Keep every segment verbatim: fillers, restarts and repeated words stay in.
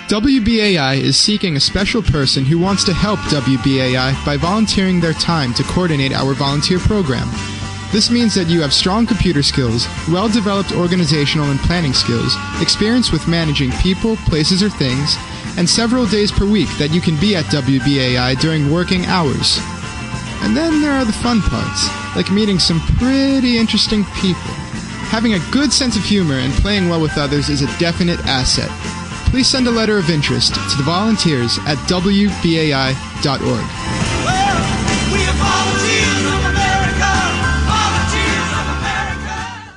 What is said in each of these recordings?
W B A I is seeking a special person who wants to help W B A I by volunteering their time to coordinate our volunteer program. This means that you have strong computer skills, well-developed organizational and planning skills, experience with managing people, places, or things, and several days per week that you can be at W B A I during working hours. And then there are the fun parts, like meeting some pretty interesting people. Having a good sense of humor and playing well with others is a definite asset. Please send a letter of interest to the volunteers at W B A I dot org. Well, we are volunteers of America, volunteers of America.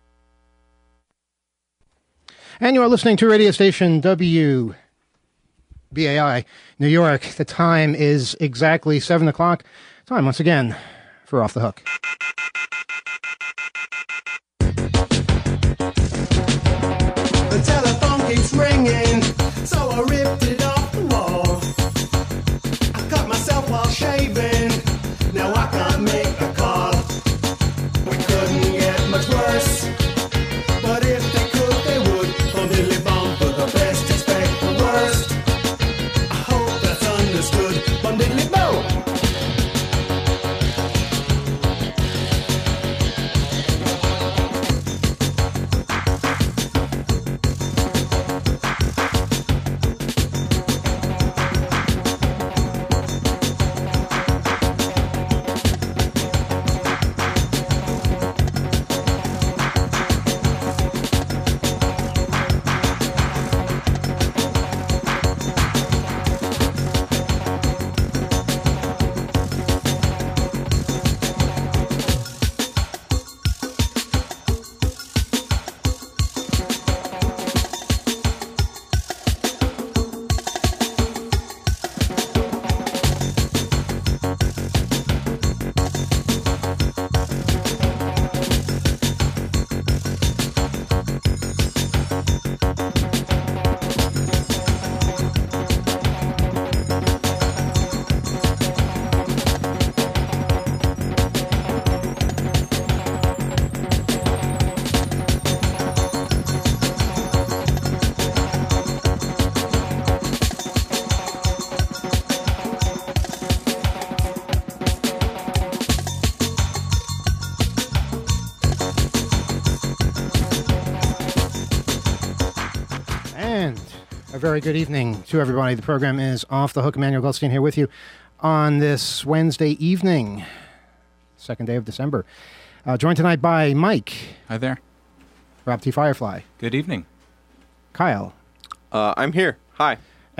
And you are listening to radio station W B A I, New York. The time is exactly seven o'clock. Time, once again, for Off the Hook. The telephone keeps ringing, so I ripped it off the wall. I cut myself while shaving, now I can't make a call. We couldn't get much worse, but if they could, they would. Bum diddly bum, for the best expect the worst. I hope that's understood. Bum diddly bum. A very good evening to everybody. The program is Off the Hook. Emmanuel Goldstein here with you on this Wednesday evening, second day of December. Uh, joined tonight by Mike. Hi there. Rob T. Firefly. Good evening. Kyle. Uh, I'm here. Hi.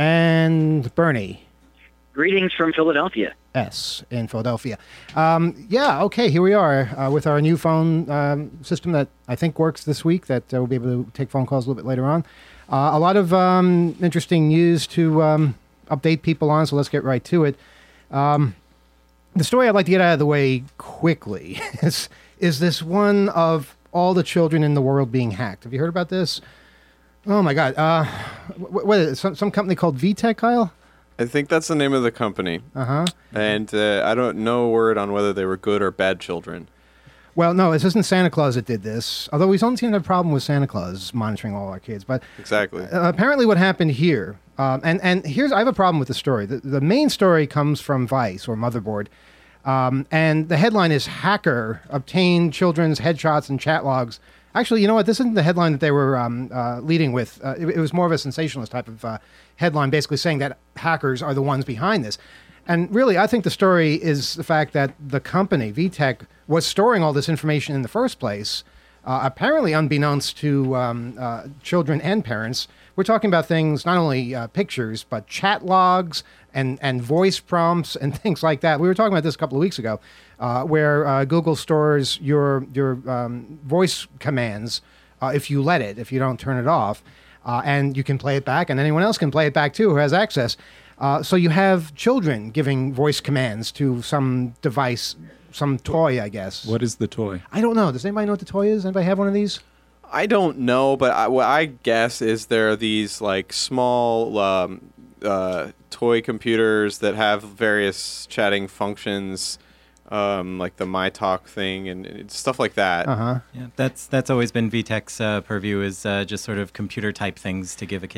And Bernie. Greetings from Philadelphia. S in Philadelphia. Um, yeah, okay, here we are uh, with our new phone um, system that I think works this week, that uh, we'll be able to take phone calls a little bit later on. Uh, a lot of um, interesting news to um, update people on, so let's get right to it. Um, the story I'd like to get out of the way quickly is, is this one of all the children in the world being hacked. Have you heard about this? Oh, my God. Uh, what, what is it? Some, some company called V TEC, Kyle? I think that's the name of the company. Uh-huh. And uh, I don't know a word on whether they were good or bad children. Well, no, this isn't Santa Claus that did this, although we don't seem to have a problem with Santa Claus monitoring all our kids. But exactly. Uh, apparently what happened here, um, and, and here's, I have a problem with the story. The, the main story comes from Vice, or Motherboard, um, and the headline is Hacker Obtained Children's Headshots and Chat Logs. Actually, you know what? This isn't the headline that they were um, uh, leading with. Uh, it, it was more of a sensationalist type of uh, headline, basically saying that hackers are the ones behind this. And really, I think the story is the fact that the company, V TEC, was storing all this information in the first place, uh, apparently unbeknownst to um, uh, children and parents. We're talking about things, not only uh, pictures, but chat logs and, and voice prompts and things like that. We were talking about this a couple of weeks ago, uh, where uh, Google stores your, your um, voice commands uh, if you let it, if you don't turn it off. Uh, and you can play it back, and anyone else can play it back too who has access. Uh, so you have children giving voice commands to some device, some toy, I guess. What is the toy? I don't know. Does anybody know what the toy is? Anybody have one of these? I don't know, but I, what I guess is there are these like small um, uh, toy computers that have various chatting functions, um, like the MyTalk thing and, and stuff like that. Uh-huh. Yeah, that's that's always been V TEC's uh, purview, is uh, just sort of computer type things to give a kid.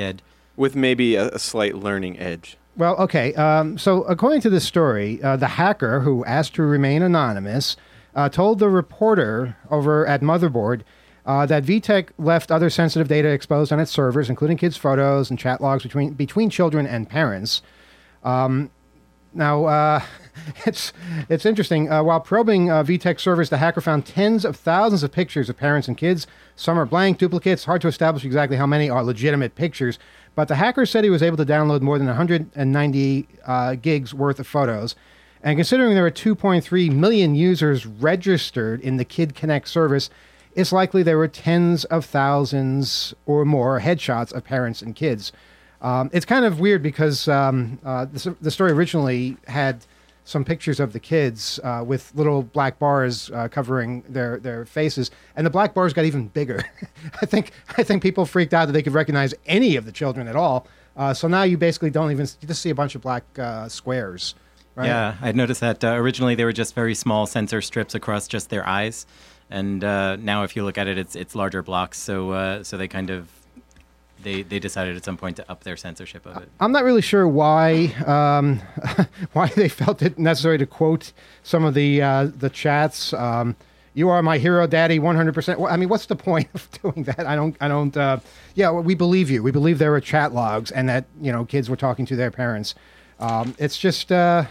with maybe a, a slight learning edge. Well, okay. Um, so according to this story, uh, the hacker who asked to remain anonymous uh, told the reporter over at Motherboard uh, that V TEC left other sensitive data exposed on its servers, including kids' photos and chat logs between between children and parents. Um, now, uh, it's it's interesting. Uh, while probing uh, V TEC servers, the hacker found tens of thousands of pictures of parents and kids. Some are blank duplicates. Hard to establish exactly how many are legitimate pictures. But the hacker said he was able to download more than one hundred ninety uh, gigs worth of photos. And considering there are two point three million users registered in the Kid Connect service, it's likely there were tens of thousands or more headshots of parents and kids. Um, it's kind of weird because um, uh, the, the story originally had some pictures of the kids uh, with little black bars uh, covering their, their faces, and the black bars got even bigger. I think I think people freaked out that they could recognize any of the children at all. Uh, so now you basically don't even you just see a bunch of black uh, squares. Right? Yeah, I noticed that uh, originally they were just very small sensor strips across just their eyes, and uh, now if you look at it, it's it's larger blocks. So uh, so they kind of they they decided at some point to up their censorship of it. I'm not really sure why um, why they felt it necessary to quote some of the uh, the chats. Um, you are my hero, Daddy, one hundred percent. Well, I mean, what's the point of doing that? I don't I don't. Uh, yeah, well, we believe you. We believe there were chat logs and that you know kids were talking to their parents. Um, it's just uh,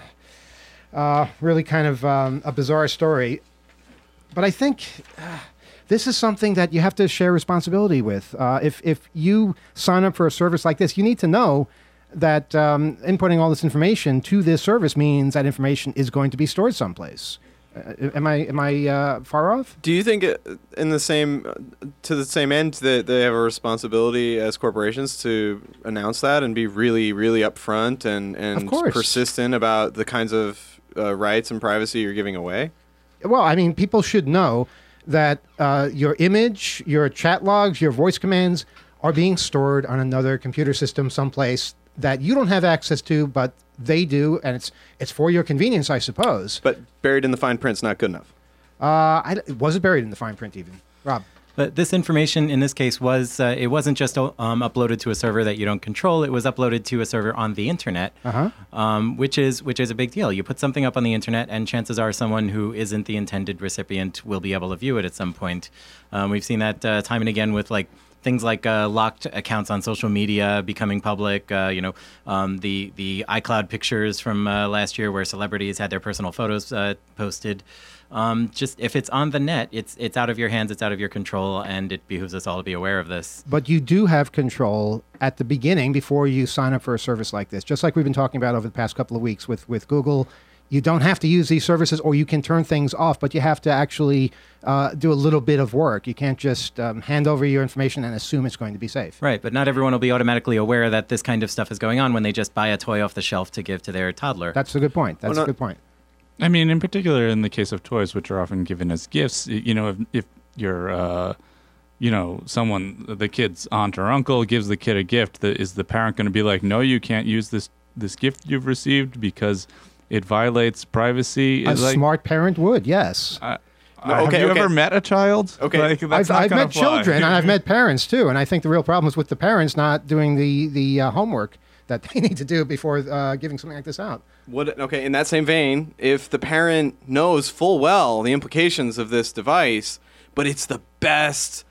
uh, really kind of um, a bizarre story. But I think uh, this is something that you have to share responsibility with. Uh, if if you sign up for a service like this, you need to know that um, inputting all this information to this service means that information is going to be stored someplace. Uh, am I am I uh, far off? Do you think, it, in the same to the same end, that they have a responsibility as corporations to announce that and be really, really upfront and and Of course. persistent about the kinds of uh, rights and privacy you're giving away? Well, I mean, people should know that uh, your image, your chat logs, your voice commands are being stored on another computer system someplace that you don't have access to, but they do, and it's it's for your convenience, I suppose. But buried in the fine print's not good enough. Uh, I, was it buried in the fine print even? Rob? But this information in this case was, uh, it wasn't just um, uploaded to a server that you don't control. It was uploaded to a server on the internet, Uh-huh. um, which is which is a big deal. You put something up on the internet, and chances are someone who isn't the intended recipient will be able to view it at some point. Um, we've seen that uh, time and again with like things like uh, locked accounts on social media becoming public. Uh, you know, um, the the iCloud pictures from uh, last year where celebrities had their personal photos uh, posted. Um, just if it's on the net, it's it's out of your hands, it's out of your control, and it behooves us all to be aware of this. But you do have control at the beginning before you sign up for a service like this. Just like we've been talking about over the past couple of weeks with, with Google, you don't have to use these services, or you can turn things off, but you have to actually uh, do a little bit of work. You can't just um, hand over your information and assume it's going to be safe. Right, but not everyone will be automatically aware that this kind of stuff is going on when they just buy a toy off the shelf to give to their toddler. That's a good point. That's Well, a good point. I mean, in particular, in the case of toys, which are often given as gifts, y- you know, if, if you're, uh, you know, someone, the kid's aunt or uncle gives the kid a gift, the, is the parent going to be like, no, you can't use this this gift you've received because it violates privacy? A It's like, smart parent would, yes. uh, No, have okay, you okay. ever met a child? Okay. Like, that's I've, not I've gonna met fly. children and I've met parents too, and I think the real problem is with the parents not doing the the uh, homework that they need to do before uh, giving something like this out. What? Okay, in that same vein, if the parent knows full well the implications of this device, but it's the best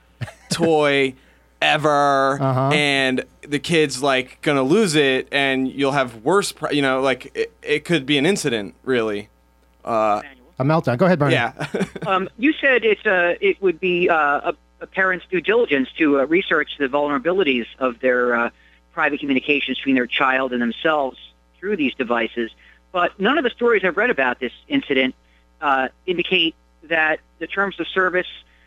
toy ever, Uh-huh. and the kid's like gonna lose it, and you'll have worse, pri- you know, like it, it could be an incident, really. Uh, A meltdown. Go ahead, Bernie. yeah. Um, you said it's uh, it would be uh, a, a parent's due diligence to uh, research the vulnerabilities of their uh, private communications between their child and themselves through these devices. But none of the stories I've read about this incident uh, indicate that the terms of service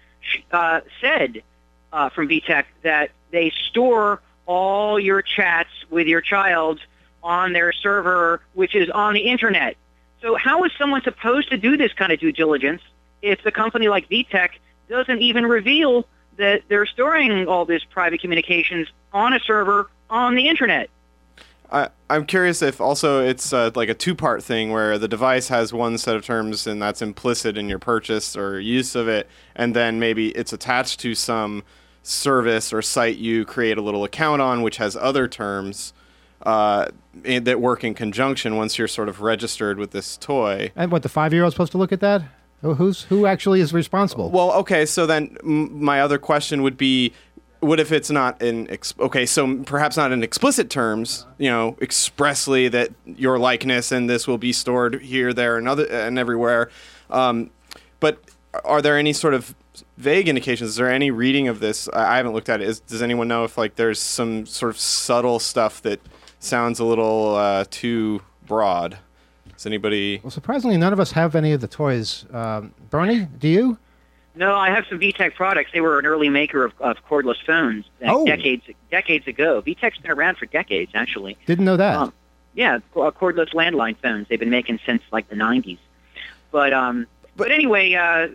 uh, said uh, from V TEC that they store all your chats with your child on their server, which is on the internet. So how is someone supposed to do this kind of due diligence if the company like V TEC doesn't even reveal that they're storing all this private communications on a server on the internet? I, I'm curious if also it's uh, like a two-part thing where the device has one set of terms and that's implicit in your purchase or use of it, and then maybe it's attached to some service or site you create a little account on, which has other terms uh, in, that work in conjunction once you're sort of registered with this toy. And what, the five-year-old's supposed to look at that? Who- Who's who actually is responsible? Well, okay, so then m- my other question would be, what if it's not in, ex- okay, so perhaps not in explicit terms, you know, expressly that your likeness and this will be stored here, there, and other and everywhere. Um, but are there any sort of vague indications? Is there any reading of this? I I haven't looked at it. Is, does anyone know if like there's some sort of subtle stuff that sounds a little uh, too broad? Does anybody? Well, surprisingly, none of us have any of the toys. Um, Bernie, do you? No, I have some V TEC products. They were an early maker of, of cordless phones uh, Oh. decades decades ago. V TEC's been around for decades, actually. Didn't know that. Um, yeah, co- uh, cordless landline phones. They've been making since like the nineties. But um, but anyway, uh,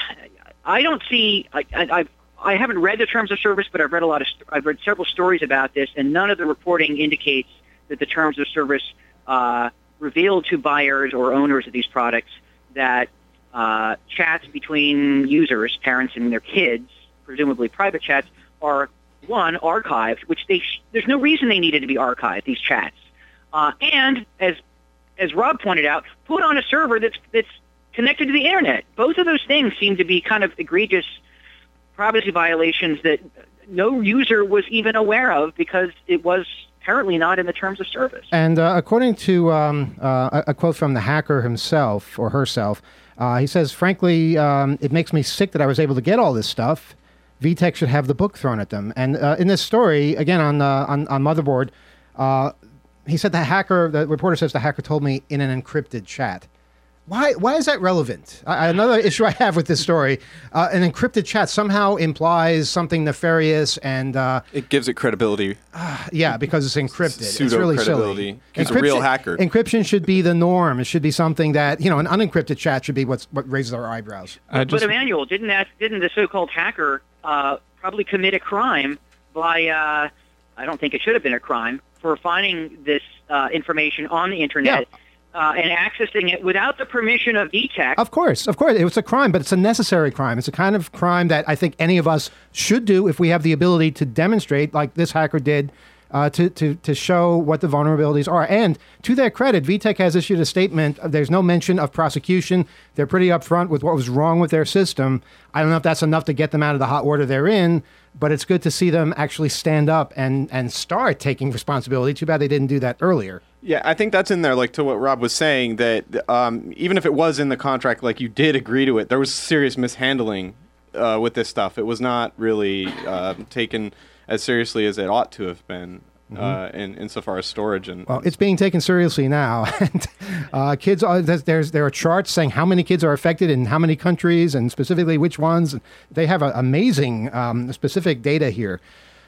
I don't see. I, I I've, I haven't read the terms of service, but I've read a lot of. st- I've read several stories about this, and none of the reporting indicates that the terms of service uh, reveal to buyers or owners of these products that uh, chats between users, parents and their kids, presumably private chats, are one archived, which they sh- there's no reason they needed to be archived. These chats, uh, and as as Rob pointed out, put on a server that's that's connected to the internet. Both of those things seem to be kind of egregious privacy violations that no user was even aware of because it was apparently not in the terms of service. And uh, according to um, uh, a a quote from the hacker himself or herself, uh, he says, frankly, um, it makes me sick that I was able to get all this stuff. V TEC should have the book thrown at them. And uh, in this story, again, on, uh, on, on Motherboard, uh, he said the hacker, the reporter says the hacker told me in an encrypted chat. Why Why is that relevant? I, another issue I have with this story, uh, an encrypted chat somehow implies something nefarious and, uh, It gives it credibility. yeah, because it's encrypted. It's Pseudo really credibility. silly. He's a real hacker. Encryption should be the norm. It should be something that, you know, an unencrypted chat should be what's, what raises our eyebrows. I But just Emmanuel, didn't that didn't the so-called hacker uh, probably commit a crime by? Uh, I don't think it should have been a crime for finding this uh, information on the internet uh, and accessing it without the permission of V TEC. Of course, of course. It's a crime, but it's a necessary crime. It's a kind of crime that I think any of us should do if we have the ability to demonstrate, like this hacker did, uh, to, to, to show what the vulnerabilities are. And to their credit, V TEC has issued a statement. There's no mention of prosecution. They're pretty upfront with what was wrong with their system. I don't know if that's enough to get them out of the hot water they're in, but it's good to see them actually stand up and, and start taking responsibility. Too bad they didn't do that earlier. Yeah, I think that's in there, like to what Rob was saying, that um, even if it was in the contract, like you did agree to it, there was serious mishandling uh, with this stuff. It was not really uh, taken as seriously as it ought to have been uh, in insofar as storage and. Well, it's being taken seriously now, and uh, kids. Are, there's, there's there are charts saying how many kids are affected in how many countries, and specifically which ones. They have a, amazing um, specific data here.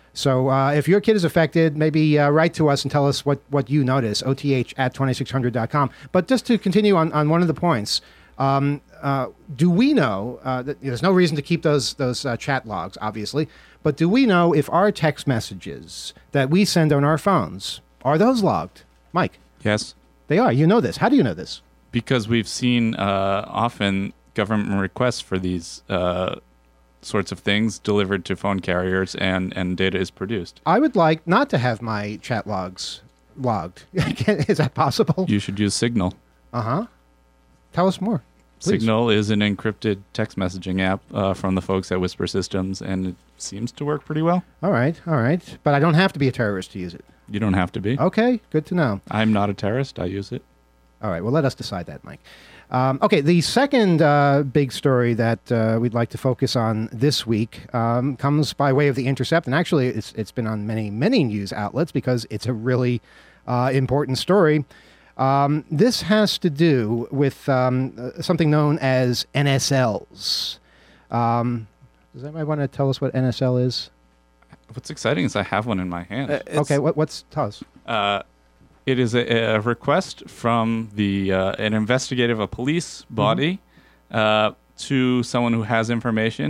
So uh, if your kid is affected, maybe uh, write to us and tell us what, what you notice. O T H at twenty-six hundred dot com. But just to continue on, on one of the points, um, uh, do we know uh, that there's no reason to keep those those uh, chat logs, obviously, but do we know if our text messages that we send on our phones, are those logged? Mike, yes, they are. You know this. How do you know this? because we've seen uh, often government requests for these uh, sorts of things delivered to phone carriers, and, and data is produced. I would like not to have my chat logs logged. Is that possible? You should use Signal. Uh-huh. Tell us more. Please. Signal is an encrypted text messaging app uh, from the folks at Whisper Systems, and it seems to work pretty well. All right, all right. But I don't have to be a terrorist to use it. You don't have to be. Okay, good to know. I'm not a terrorist. I use it. All right, well, let us decide that, Mike. Um, okay, the second uh, big story that uh, we'd like to focus on this week um, comes by way of The Intercept, and actually it's it's been on many, many news outlets because it's a really uh, important story. Um, this has to do with um, uh, something known as N S Ls. Um, does anybody want to tell us what N S L is? What's exciting is I have one in my hand. Uh, it's- Okay, what, what's tell us? Uh, it is a, a request from the uh, an investigative, a police body, uh, to someone who has information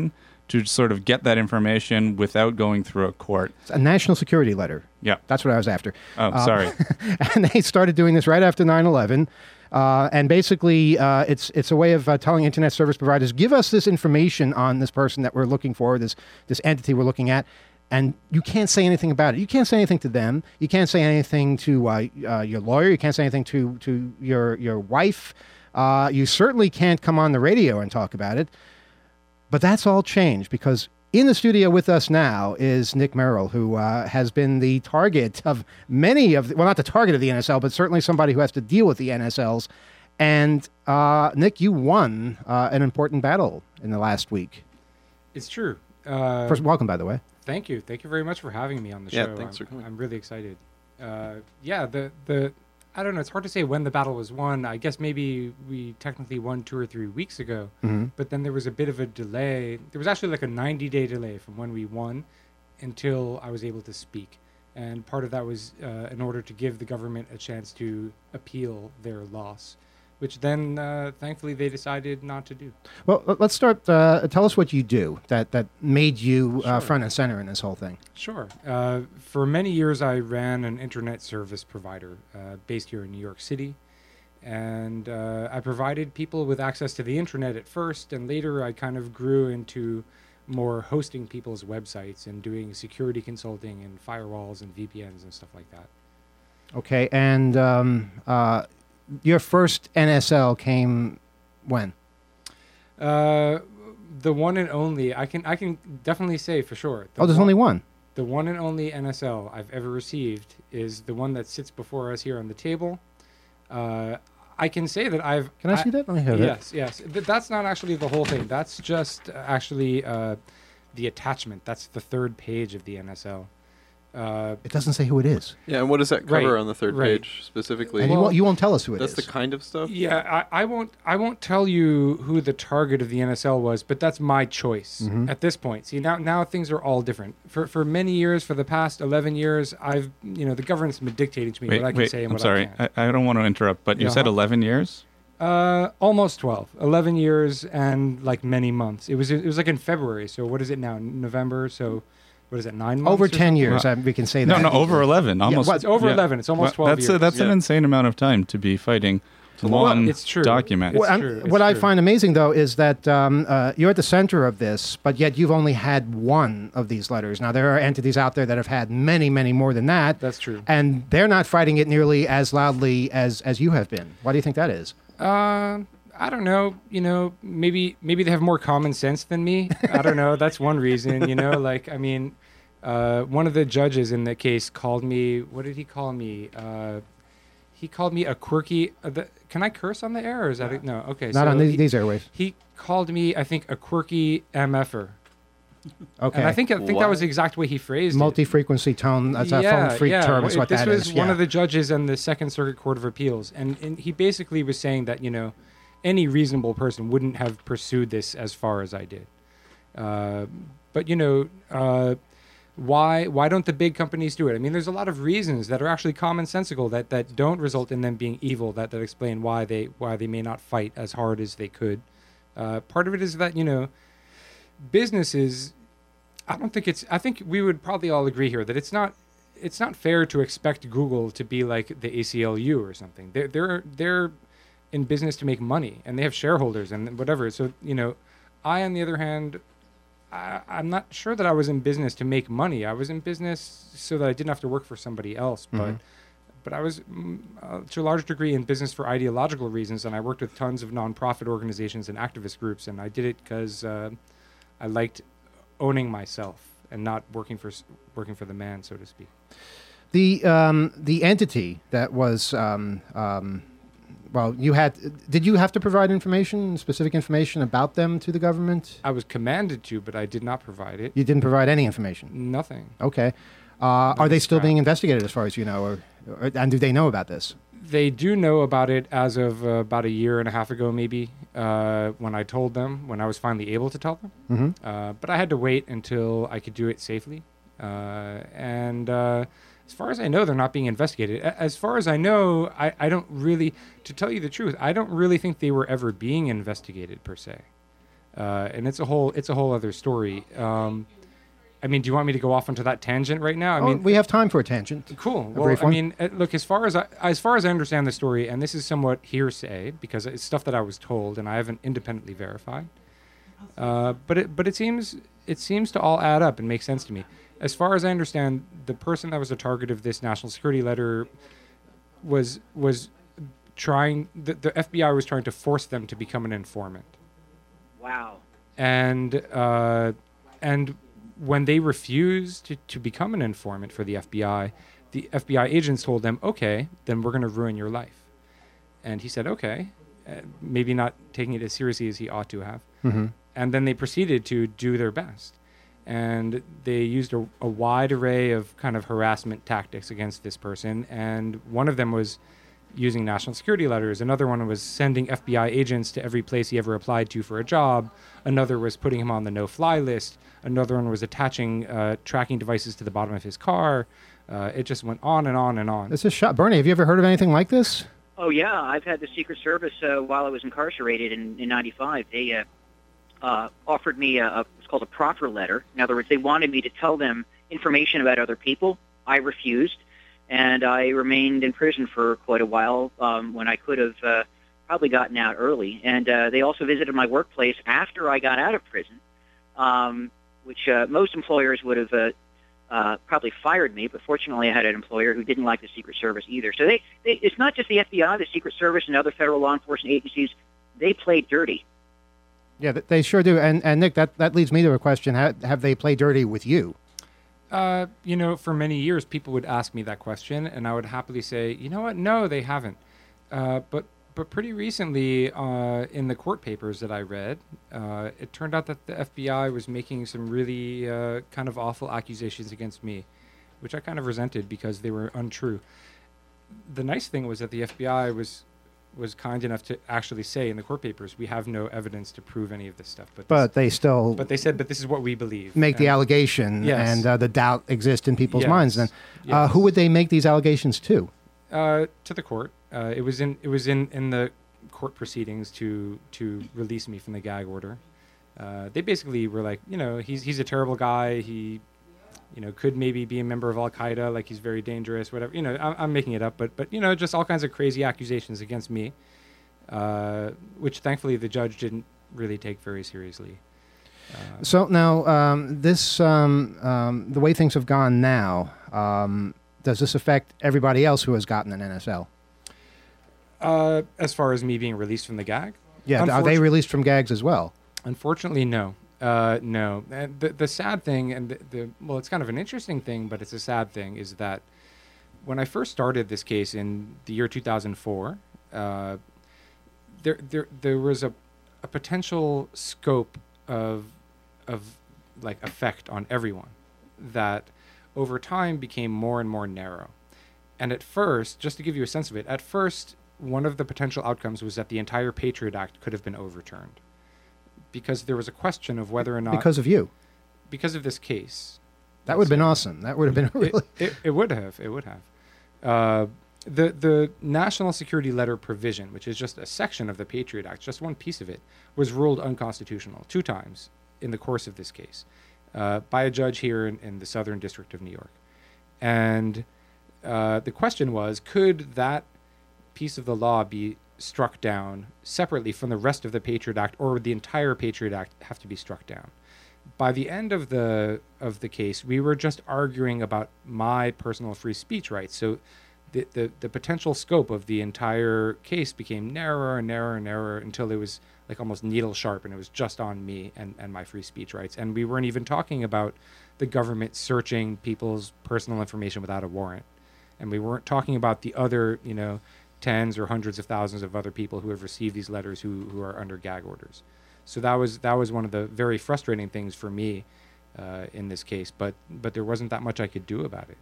to sort of get that information without going through a court. It's a national security letter. Yeah. That's what I was after. Oh, Um, sorry. and they started doing this right after nine eleven. Uh, and basically, uh, it's it's a way of uh, telling internet service providers, give us this information on this person that we're looking for, this this entity we're looking at, and you can't say anything about it. You can't say anything to them. You can't say anything to uh, uh, your lawyer. You can't say anything to to your your wife. Uh, you certainly can't come on the radio and talk about it. But that's all changed because in the studio with us now is Nick Merrill, who uh, has been the target of many of, the, well, not the target of the N S L, but certainly somebody who has to deal with the N S Ls. And uh, Nick, you won uh, an important battle in the last week. It's true. Uh, First, welcome, by the way. Thank you. Thank you very much for having me on the Yeah, show. thanks I'm, for coming. I'm really excited. Uh, yeah, the the I don't know. It's hard to say when the battle was won. I guess maybe we technically won two or three weeks ago, Mm-hmm. but then there was a bit of a delay. There was actually like a ninety-day delay from when we won until I was able to speak. And part of that was uh, in order to give the government a chance to appeal their loss, which then uh, thankfully they decided not to do. Well, let- let's start. Uh, tell us what you do that, that made you uh, Sure. front and center in this whole thing. Sure. Uh, for many years, I ran an internet service provider uh, based here in New York City. And uh, I provided people with access to the internet at first, and later I kind of grew into more hosting people's websites and doing security consulting and firewalls and V P Ns and stuff like that. Okay, and um, uh, your first N S L came when? Uh, the one and only, I can I can definitely say for sure. the Oh, there's one- only one. The one and only N S L I've ever received is the one that sits before us here on the table. Uh, I can say that I've. Can I see that? Let me have it. Yes, yes. Th- that's not actually the whole thing. That's just uh, actually uh, the attachment. That's the third page of the N S L. Uh, It doesn't say who it is. Yeah, and what does that cover Right, on the third right. page specifically? And you, Well, won't, you won't tell us who it is. That's the kind of stuff. yeah, I, I won't. I won't tell you who the target of the N S L was, but that's my choice Mm-hmm. at this point. See, now now things are all different. For for many years, for the past eleven years, I've you know the government's been dictating to me Wait, what I can wait, say and I'm what sorry. I can't. I, I don't want to interrupt, but you Yeah, said huh? eleven years? Uh, almost twelve. eleven years and like many months. It was it was like in February. So what is it now? November. So what is it? Nine months. Over or ten something? years, Well, I, we can say No, that. no, over eleven. Almost. well, It's over yeah. eleven. It's almost Well, twelve that's years. A, that's an Yeah. insane amount of time to be fighting one it's true. document. It's Well, I'm- true, it's what I true. find amazing, though, is that um, uh, you're at the center of this, but yet you've only had one of these letters. Now, there are entities out there that have had many, many more than that. That's true. And they're not fighting it nearly as loudly as, as you have been. Why do you think that is? Uh, I don't know. You know, maybe maybe they have more common sense than me. I don't know. That's one reason. You know, like I mean, uh, one of the judges in the case called me. What did he call me? Uh, he called me a quirky. Uh, the, can I curse on the air? Or is that a, no? Okay. Not so on these, he, these airwaves. he called me, I think, a quirky MFer. Okay. And I think I think that was What? the exact way he phrased it. Multi-frequency tone. That's a phone freak term. Is Well, what this that was is. one yeah. of the judges in the Second Circuit Court of Appeals, and, and he basically was saying that you know, any reasonable person wouldn't have pursued this as far as I did. Uh, but you know, uh, why why don't the big companies do it? I mean, there's a lot of reasons that are actually commonsensical that, that don't result in them being evil. That, that explain why they why they may not fight as hard as they could. Uh, part of it is that you know, businesses. I don't think it's. I think we would probably all agree here that it's not. It's not fair to expect Google to be like the A C L U or something. They're they're they're in business to make money, and they have shareholders and whatever. So you know, I on the other hand, I, I'm not sure that I was in business to make money. I was in business so that I didn't have to work for somebody else. But but I was mm, uh, to a large degree in business for ideological reasons, and I worked with tons of nonprofit organizations and activist groups, and I did it because uh, I liked owning myself and not working for s- working for the man, so to speak. The um, the entity that was um, um, well, you had. Did you have to provide information, specific information about them to the government? I was commanded to, but I did not provide it. You didn't provide any information. Nothing. Okay. Uh, are they still crap. being investigated, as far as you know, or, or and do they know about this? They do know about it as of uh, about a year and a half ago, maybe, uh, when I told them, when I was finally able to tell them. Mm-hmm. Uh, but I had to wait until I could do it safely. Uh, and uh, as far as I know, they're not being investigated. A- As far as I know, I, I don't really, to tell you the truth, I don't really think they were ever being investigated per se. uh, and it's a whole it's a whole other story. Um, I mean, do you want me to go off onto that tangent right now? I Oh, mean, we have time for a tangent. cool. A Well, brief I one. mean, uh, look, as far as I, as far as I understand the story, and this is somewhat hearsay because it's stuff that I was told and I haven't independently verified. Uh, but it but it seems it seems to all add up and make sense to me. As far as I understand, the person that was the target of this national security letter was was trying. The, the F B I was trying to force them to become an informant. Wow. and uh, and when they refused to, to become an informant for the F B I, the F B I agents told them, "Okay, then we're going to ruin your life." And he said, "Okay," uh, maybe not taking it as seriously as he ought to have. Mm-hmm. And then they proceeded to do their best, and they used a, a wide array of kind of harassment tactics against this person. And one of them was using national security letters. Another one was sending F B I agents to every place he ever applied to for a job. Another was putting him on the no-fly list. Another one was attaching uh, tracking devices to the bottom of his car. Uh, it just went on and on and on. This is shot. Bernie, have you ever heard of anything like this? Oh yeah, I've had the Secret Service uh, while I was incarcerated in in ninety-five. They uh, uh, offered me a, a what's called a proffer letter. In other words, they wanted me to tell them information about other people. I refused, and I remained in prison for quite a while um, when I could have uh, probably gotten out early. And uh, they also visited my workplace after I got out of prison, um, which uh, most employers would have uh, uh, probably fired me. But fortunately, I had an employer who didn't like the Secret Service either. So they, they it's not just the F B I, the Secret Service, and other federal law enforcement agencies. They played dirty. Yeah, th- they sure do. And and Nick, that, that leads me to a question. Have, have they played dirty with you? Uh, you know, for many years, people would ask me that question, and I would happily say, you know what? No, they haven't. Uh, but but pretty recently, uh, in the court papers that I read, uh, it turned out that the F B I was making some really uh, kind of awful accusations against me, which I kind of resented because they were untrue. The nice thing was that the F B I was was kind enough to actually say in the court papers, we have no evidence to prove any of this stuff. But But they still but they said, but this is what we believe. make the And- allegation, Yes. and uh, the doubt exists in people's Yes. minds. Then, uh, Yes. who would they make these allegations to? Uh, to the court. Uh, it was in it was in, in the court proceedings to to release me from the gag order. Uh, they basically were like, you know, he's he's a terrible guy. He, you know, could maybe be a member of Al Qaeda. Like he's very dangerous. Whatever. You know, I'm, I'm making it up, but but you know, just all kinds of crazy accusations against me, uh, which thankfully the judge didn't really take very seriously. Uh, So now, um, this um, um, the way things have gone now. Um, does this affect everybody else who has gotten an N S L? uh, as far as me being released from the gag. Yeah, are they Unfortunately- released from gags as well? Unfortunately, no. Uh, no. And the, the sad thing, and the, the well, it's kind of an interesting thing, but it's a sad thing, is that when I first started this case in the year two thousand four, uh, there, there, there was a, a potential scope of, of like effect on everyone that over time became more and more narrow. And at first, just to give you a sense of it, at first, one of the potential outcomes was that the entire Patriot Act could have been overturned because there was a question of whether or not Because of you. because of this case. That would have been awesome. That would have been It, really. it, it would have. It would have. Uh, the the National Security Letter provision, which is just a section of the Patriot Act, just one piece of it, was ruled unconstitutional two times in the course of this case uh, by a judge here in, in the Southern District of New York. And uh, the question was, could that piece of the law be struck down separately from the rest of the Patriot Act, or would the entire Patriot Act have to be struck down? By the end of the of the case, we were just arguing about my personal free speech rights. So the, the, the potential scope of the entire case became narrower and narrower and narrower until it was like almost needle sharp, and it was just on me and, and my free speech rights. And we weren't even talking about the government searching people's personal information without a warrant. And we weren't talking about the other, you know, tens or hundreds of thousands of other people who have received these letters who, who are under gag orders. So that was that was one of the very frustrating things for me uh, in this case. But but there wasn't that much I could do about it.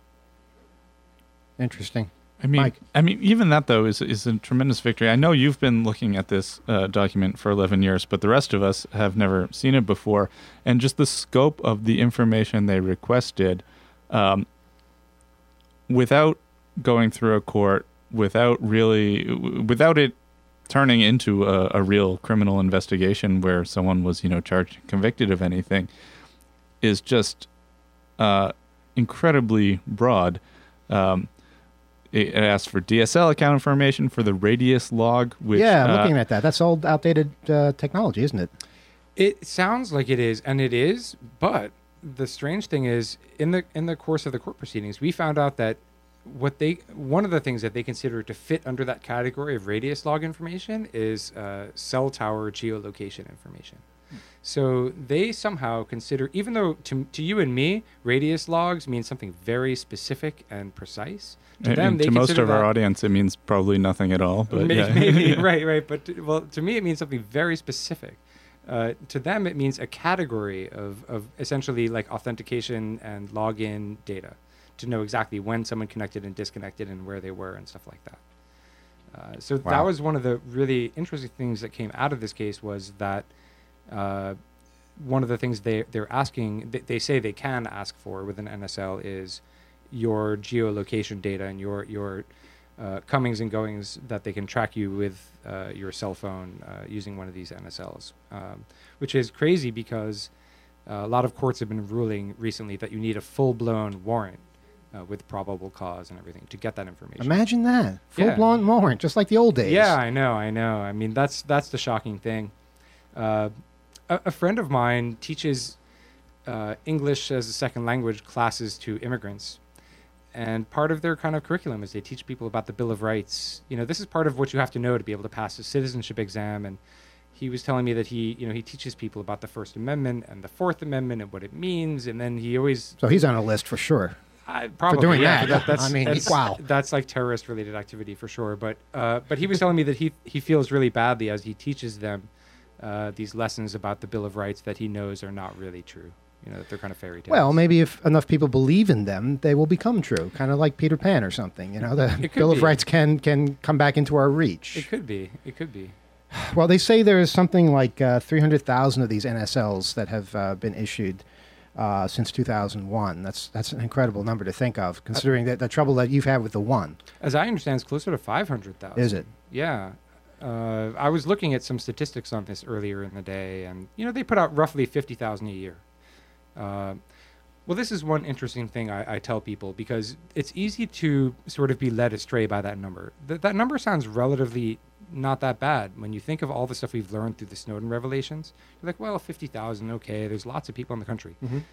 Interesting. I mean, Mike. I mean, even that though is is a tremendous victory. I know you've been looking at this uh, document for eleven years, but the rest of us have never seen it before. And just the scope of the information they requested, um, without going through a court, without really, without it turning into a, a real criminal investigation where someone was, you know, charged, convicted of anything, is just uh, incredibly broad. Um, it, it asks for D S L account information for the radius log, which yeah, I'm uh, looking at that. That's old, outdated uh, technology, isn't it? It sounds like it is, and it is, but the strange thing is, in the in the course of the court proceedings, we found out that what they one of the things that they consider to fit under that category of radius log information is uh, cell tower geolocation information. So they somehow consider, even though to to you and me, radius logs mean something very specific and precise. To and- them, and they to most consider of our that- audience, it means probably nothing at all. But maybe, yeah. maybe right, right. But to, well, to me, it means something very specific. Uh, to them, it means a category of, of essentially like authentication and login data to know exactly when someone connected and disconnected and where they were and stuff like that. Uh, so that Wow. was one of the really interesting things that came out of this case was that uh, one of the things they, they're asking, they, they say they can ask for with an N S L is your geolocation data and your, your uh, comings and goings that they can track you with uh, your cell phone uh, using one of these N S Ls, um, which is crazy because uh, a lot of courts have been ruling recently that you need a full-blown warrant uh, with probable cause and everything to get that information. Imagine that. Yeah. Full-blown warrant, just like the old days. Yeah, I know, I know. I mean, that's that's the shocking thing. Uh, a, a friend of mine teaches uh, English as a second language classes to immigrants. And part of their kind of curriculum is they teach people about the Bill of Rights. You know, this is part of what you have to know to be able to pass a citizenship exam. And he was telling me that he, you know, he teaches people about the First Amendment and the Fourth Amendment and what it means. And then he always So he's on a list for sure. I, probably doing yeah, that. that's, I mean, that's, wow. that's like terrorist-related activity for sure. But uh, but he was telling me that he he feels really badly as he teaches them uh, these lessons about the Bill of Rights that he knows are not really true. You know, that they're kind of fairy tales. Well, maybe if enough people believe in them, they will become true. Kind of like Peter Pan or something. You know, the It could Bill of be. Rights can can come back into our reach. It could be. It could be. Well, they say there is something like uh, three hundred thousand of these N S Ls that have uh, been issued uh, since two thousand one. That's that's an incredible number to think of, considering that the trouble that you've had with the one. As I understand, it's closer to five hundred thousand. Is it? Yeah. Uh, I was looking at some statistics on this earlier in the day, and, you know, they put out roughly fifty thousand a year. Uh, well, this is one interesting thing I, I tell people, because it's easy to sort of be led astray by that number. Th- that number sounds relatively not that bad. When you think of all the stuff we've learned through the Snowden revelations, you're like, well, fifty thousand, okay, there's lots of people in the country.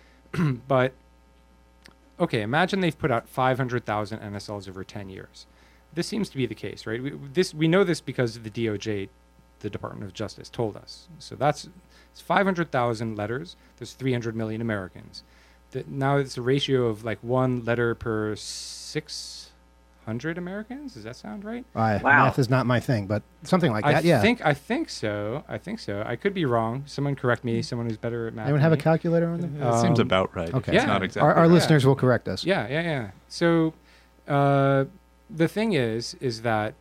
But, okay, imagine they've put out five hundred thousand N S Ls over ten years. This seems to be the case, right? We, this, we know this because the D O J, the Department of Justice, told us. So that's it's five hundred thousand letters. There's three hundred million Americans. The, now it's a ratio of like one letter per six hundred Americans. Does that sound right? Uh, Wow. Math is not my thing, but something like I that. Yeah. think I think so. I think so. I could be wrong. Someone correct me. Someone who's better at math. Anyone than have a me. calculator on there? It seems Um, about right. okay. It's Yeah. not exactly. Our, our yeah. listeners will correct us. Yeah, yeah, yeah. So uh, the thing is, is that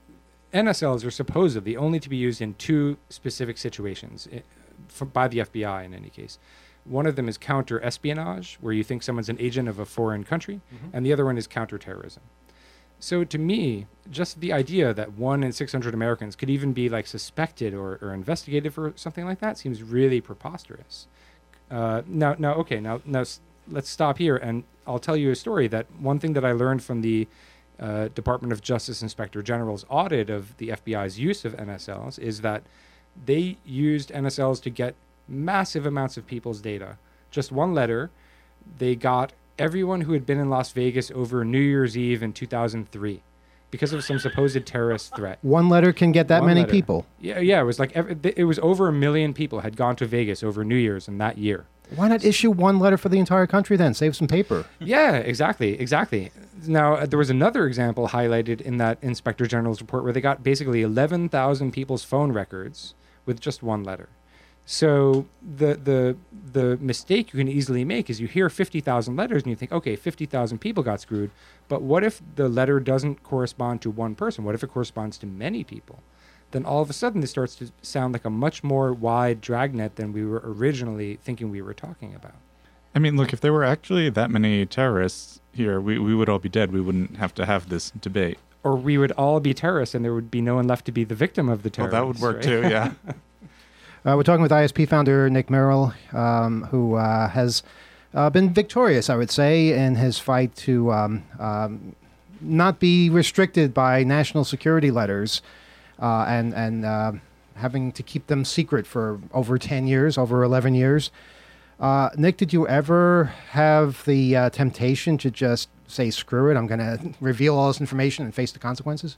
N S Ls are supposedly only to be used in two specific situations i- for, by the F B I in any case. One of them is counter-espionage, where you think someone's an agent of a foreign country, and the other one is counterterrorism. So to me, just the idea that one in six hundred Americans could even be like suspected or, or investigated for something like that seems really preposterous. Uh, now, now, okay, now, now s- let's stop here, and I'll tell you a story. That one thing that I learned from the uh, Department of Justice Inspector General's audit of the F B I's use of N S Ls is that they used N S Ls to get massive amounts of people's data. Just one letter, they got everyone who had been in Las Vegas over New Year's Eve in two thousand three because of some supposed terrorist threat. One letter can get that One many letter. people. Yeah, yeah, it was like every, th- it was over a million people had gone to Vegas over New Year's in that year. Why not issue one letter for the entire country then? Save some paper. Yeah, exactly, exactly. Now, uh, there was another example highlighted in that Inspector General's report where they got basically eleven thousand people's phone records with just one letter. So the the the mistake you can easily make is you hear fifty thousand letters and you think, okay, fifty thousand people got screwed. But what if the letter doesn't correspond to one person? What if it corresponds to many people? Then all of a sudden this starts to sound like a much more wide dragnet than we were originally thinking we were talking about. I mean, look, if there were actually that many terrorists here, we, we would all be dead. We wouldn't have to have this debate. or we would all be terrorists, and there would be no one left to be the victim of the Well, terrorists. that would work right? too. Yeah. Uh, we're talking with I S P founder Nick Merrill, um, who uh, has uh, been victorious, I would say, in his fight to um, um, not be restricted by national security letters uh, and and uh, having to keep them secret for over ten years, over eleven years. Uh, Nick, did you ever have the uh, temptation to just say, screw it, I'm going to reveal all this information and face the consequences?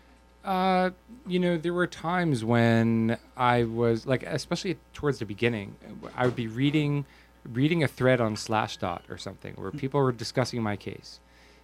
Uh, you know, there were times when I was like, especially towards the beginning, I would be reading, reading a thread on Slashdot or something where people were discussing my case,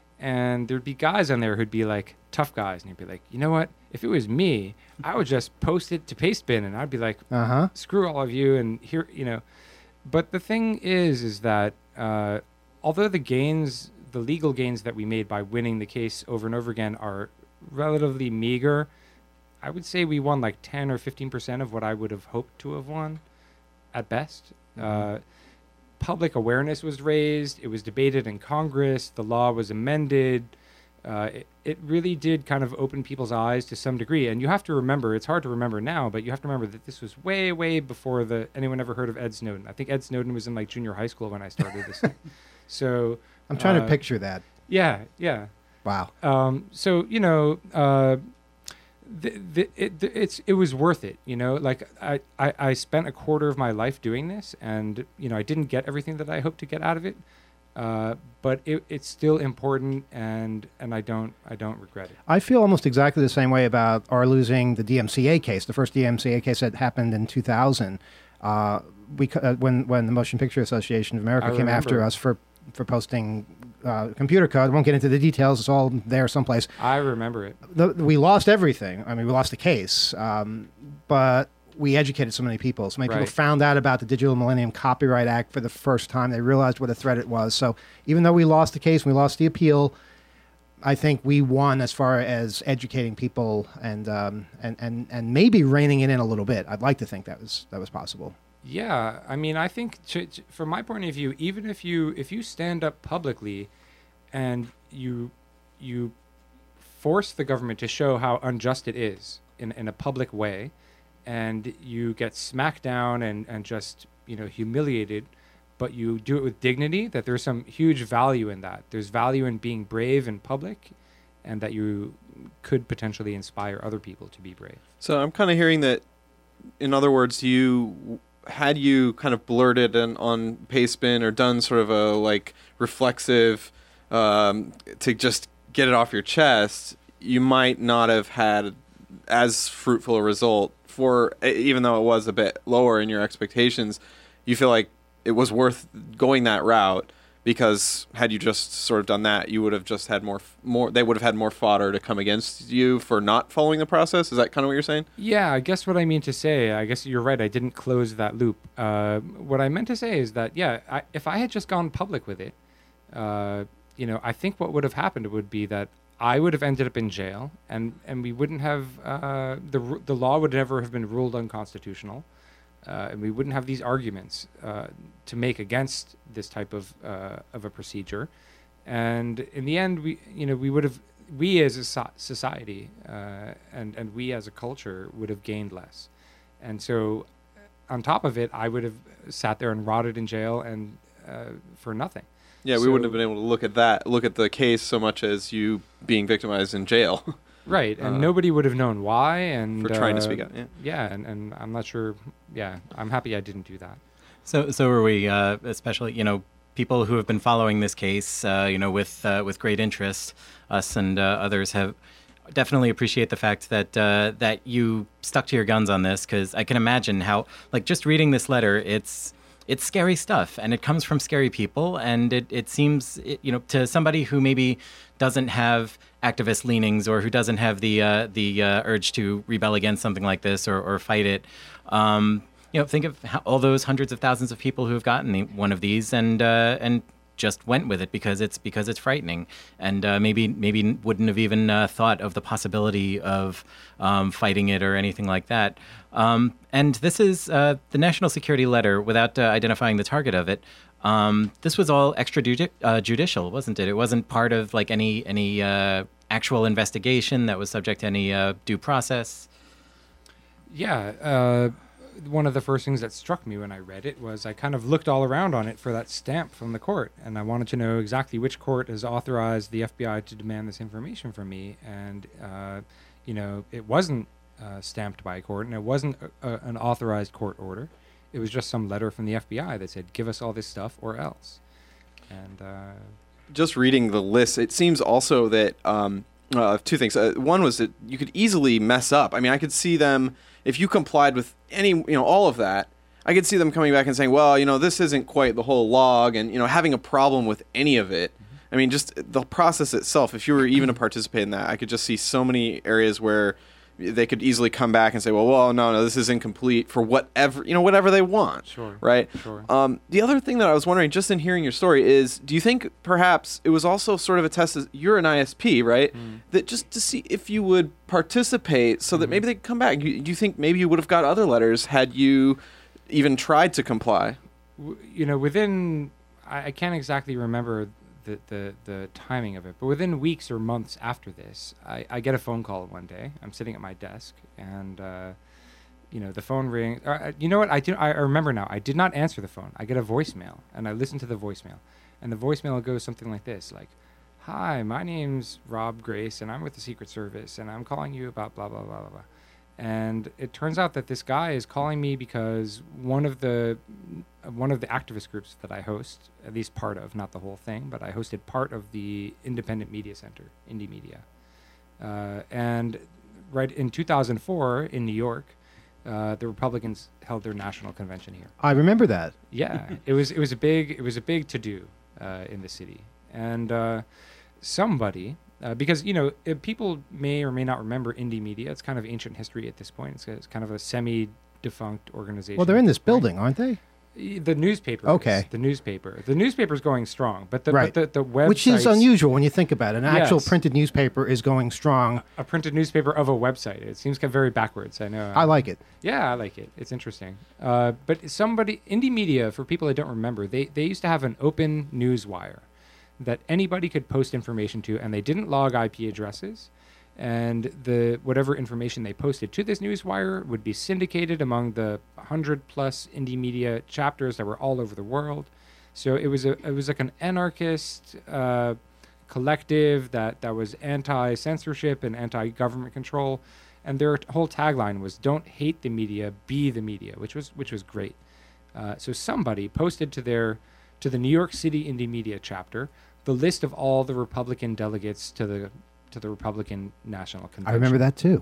and there'd be guys on there who'd be like tough guys, and they'd be like, you know what? If it was me, I would just post it to Pastebin, and I'd be like, Uh-huh. screw all of you, and here, you know. But the thing is, is that uh, although the gains, the legal gains that we made by winning the case over and over again are relatively meager, I would say we won like ten or fifteen percent of what I would have hoped to have won at best. Mm-hmm. Uh, public awareness was raised. It was debated in Congress. The law was amended. Uh, it, it really did kind of open people's eyes to some degree. And you have to remember, it's hard to remember now, but you have to remember that this was way, way before the anyone ever heard of Ed Snowden. I think Ed Snowden was in like junior high school when I started this thing. So I'm trying uh, to picture that. Yeah, yeah. Wow. Um, so you know, uh, the, the, it, the, it's it was worth it. You know, like I, I, I spent a quarter of my life doing this, and you know, I didn't get everything that I hoped to get out of it, uh, but it, it's still important, and and I don't I don't regret it. I feel almost exactly the same way about our losing the D M C A case, the first D M C A case that happened in two thousand. Uh, we uh, when when the Motion Picture Association of America I came after remember. us for for posting uh, computer code. I won't get into the details. It's all there someplace. I remember it. The, we lost everything. I mean, we lost the case, um, but we educated so many people. So many Right. people found out about the Digital Millennium Copyright Act for the first time. They realized what a threat it was. So even though we lost the case, we lost the appeal, I think we won as far as educating people and um, and, and and maybe reining it in a little bit. I'd like to think that was that was possible. Yeah, I mean, I think to, to, from my point of view, even if you if you stand up publicly, and you you force the government to show how unjust it is in in a public way, and you get smacked down and and just you know humiliated, but you do it with dignity, that there's some huge value in that. There's value in being brave in public, and that you could potentially inspire other people to be brave. So I'm kind of hearing that, in other words, you had you kind of blurted an, on Pastebin or done sort of a like reflexive um, to just get it off your chest, you might not have had as fruitful a result for, even though it was a bit lower in your expectations. You feel like it was worth going that route, because had you just sort of done that, you would have just had more, more. They would have had more fodder to come against you for not following the process. Is that kind of what you're saying? Yeah, I guess what I mean to say, I guess you're right, I didn't close that loop. Uh, what I meant to say is that, yeah, I, if I had just gone public with it, uh, you know, I think what would have happened would be that I would have ended up in jail, and, and we wouldn't have, uh, the, ru- the law would never have been ruled unconstitutional. Uh, and we wouldn't have these arguments uh, to make against this type of uh, of a procedure, and in the end, we you know we would have we as a so- society uh, and and we as a culture would have gained less, and so on top of it, I would have sat there and rotted in jail and uh, for nothing. Yeah, we So- wouldn't have been able to look at that, look at the case so much as you being victimized in jail. Right, and Uh, nobody would have known why, and for trying to uh, speak out, yeah. yeah, and, and I'm not sure. Yeah, I'm happy I didn't do that. So, so are we. Uh, especially, you know, people who have been following this case, uh, you know, with uh, with great interest. Us and uh, others have definitely appreciate the fact that uh, that you stuck to your guns on this, because I can imagine how, like, just reading this letter, it's it's scary stuff, and it comes from scary people, and it it seems, it, you know, to somebody who maybe doesn't have activist leanings, or who doesn't have the uh, the uh, urge to rebel against something like this, or, or fight it. Um, you know, think of how, all those hundreds of thousands of people who have gotten the, one of these, and uh, and just went with it because it's because it's frightening, and uh, maybe maybe wouldn't have even uh, thought of the possibility of um, fighting it or anything like that. Um, and this is uh, the national security letter, without uh, identifying the target of it. Um, this was all extrajudicial, uh, judicial, wasn't it? It wasn't part of like any any uh, actual investigation that was subject to any uh, due process? Yeah, uh, one of the first things that struck me when I read it was I kind of looked all around on it for that stamp from the court, and I wanted to know exactly which court has authorized the F B I to demand this information from me. And, uh, you know, it wasn't uh, stamped by a court, and it wasn't a, a, an authorized court order. It was just some letter from the F B I that said, give us all this stuff or else. And uh, just reading the list, it seems also that um, uh, two things. Uh, one was that you could easily mess up. I mean, I could see them, if you complied with any, you know, all of that, I could see them coming back and saying, well, you know, this isn't quite the whole log, and, you know, having a problem with any of it. I mean, just the process itself, if you were even to participate in that, I could just see so many areas where they could easily come back and say, well, well, no, no, this is incomplete for whatever, you know, whatever they want. Sure. Right? Sure. Um, the other thing that I was wondering, just in hearing your story, is do you think perhaps it was also sort of a test, as you're an I S P, right? Mm. That just to see if you would participate so that Mhm. maybe they could come back. You, do you think maybe you would have got other letters had you even tried to comply? W- you know, within, I, I can't exactly remember the, the, the timing of it, but within weeks or months after this, I, I get a phone call one day. I'm sitting at my desk, and, uh, you know, the phone ring. Uh, you know what? I, do, I remember now. I did not answer the phone. I get a voicemail, and I listen to the voicemail. And the voicemail goes something like this, like, hi, my name's Rob Grace, and I'm with the Secret Service, and I'm calling you about blah, blah, blah, blah, blah. And it turns out that this guy is calling me because one of the one of the activist groups that I host, at least part of, not the whole thing, but I hosted part of the Independent Media Center, Indie Media. Uh, and right in two thousand four in New York, uh, the Republicans held their national convention here. I remember that. Yeah, it was it was a big it was a big to do uh, in the city, and uh, somebody. Uh, because, you know, if people may or may not remember Indie Media. It's kind of ancient history at this point. It's, it's kind of a semi-defunct organization. Well, they're in this at point. building, aren't they? Y- The newspaper. Okay. Is, the newspaper. The newspaper's going strong, but the, Right. but the, the website. Which is unusual when you think about it. An actual Yes. printed newspaper is going strong. A printed newspaper of a website. It seems kind of very backwards. I know. I like it. Yeah, I like it. It's interesting. Uh, but somebody, Indie Media, for people that don't remember, they, they used to have an open news wire that anybody could post information to, and they didn't log I P addresses. And the whatever information they posted to this newswire would be syndicated among the hundred plus Indie Media chapters that were all over the world. So it was a it was like an anarchist uh, collective that that was anti-censorship and anti-government control. And their whole tagline was "Don't hate the media, be the media," which was which was great. Uh, so somebody posted to their to the New York City Indie Media chapter the list of all the Republican delegates to the to the Republican National Convention. I remember that too.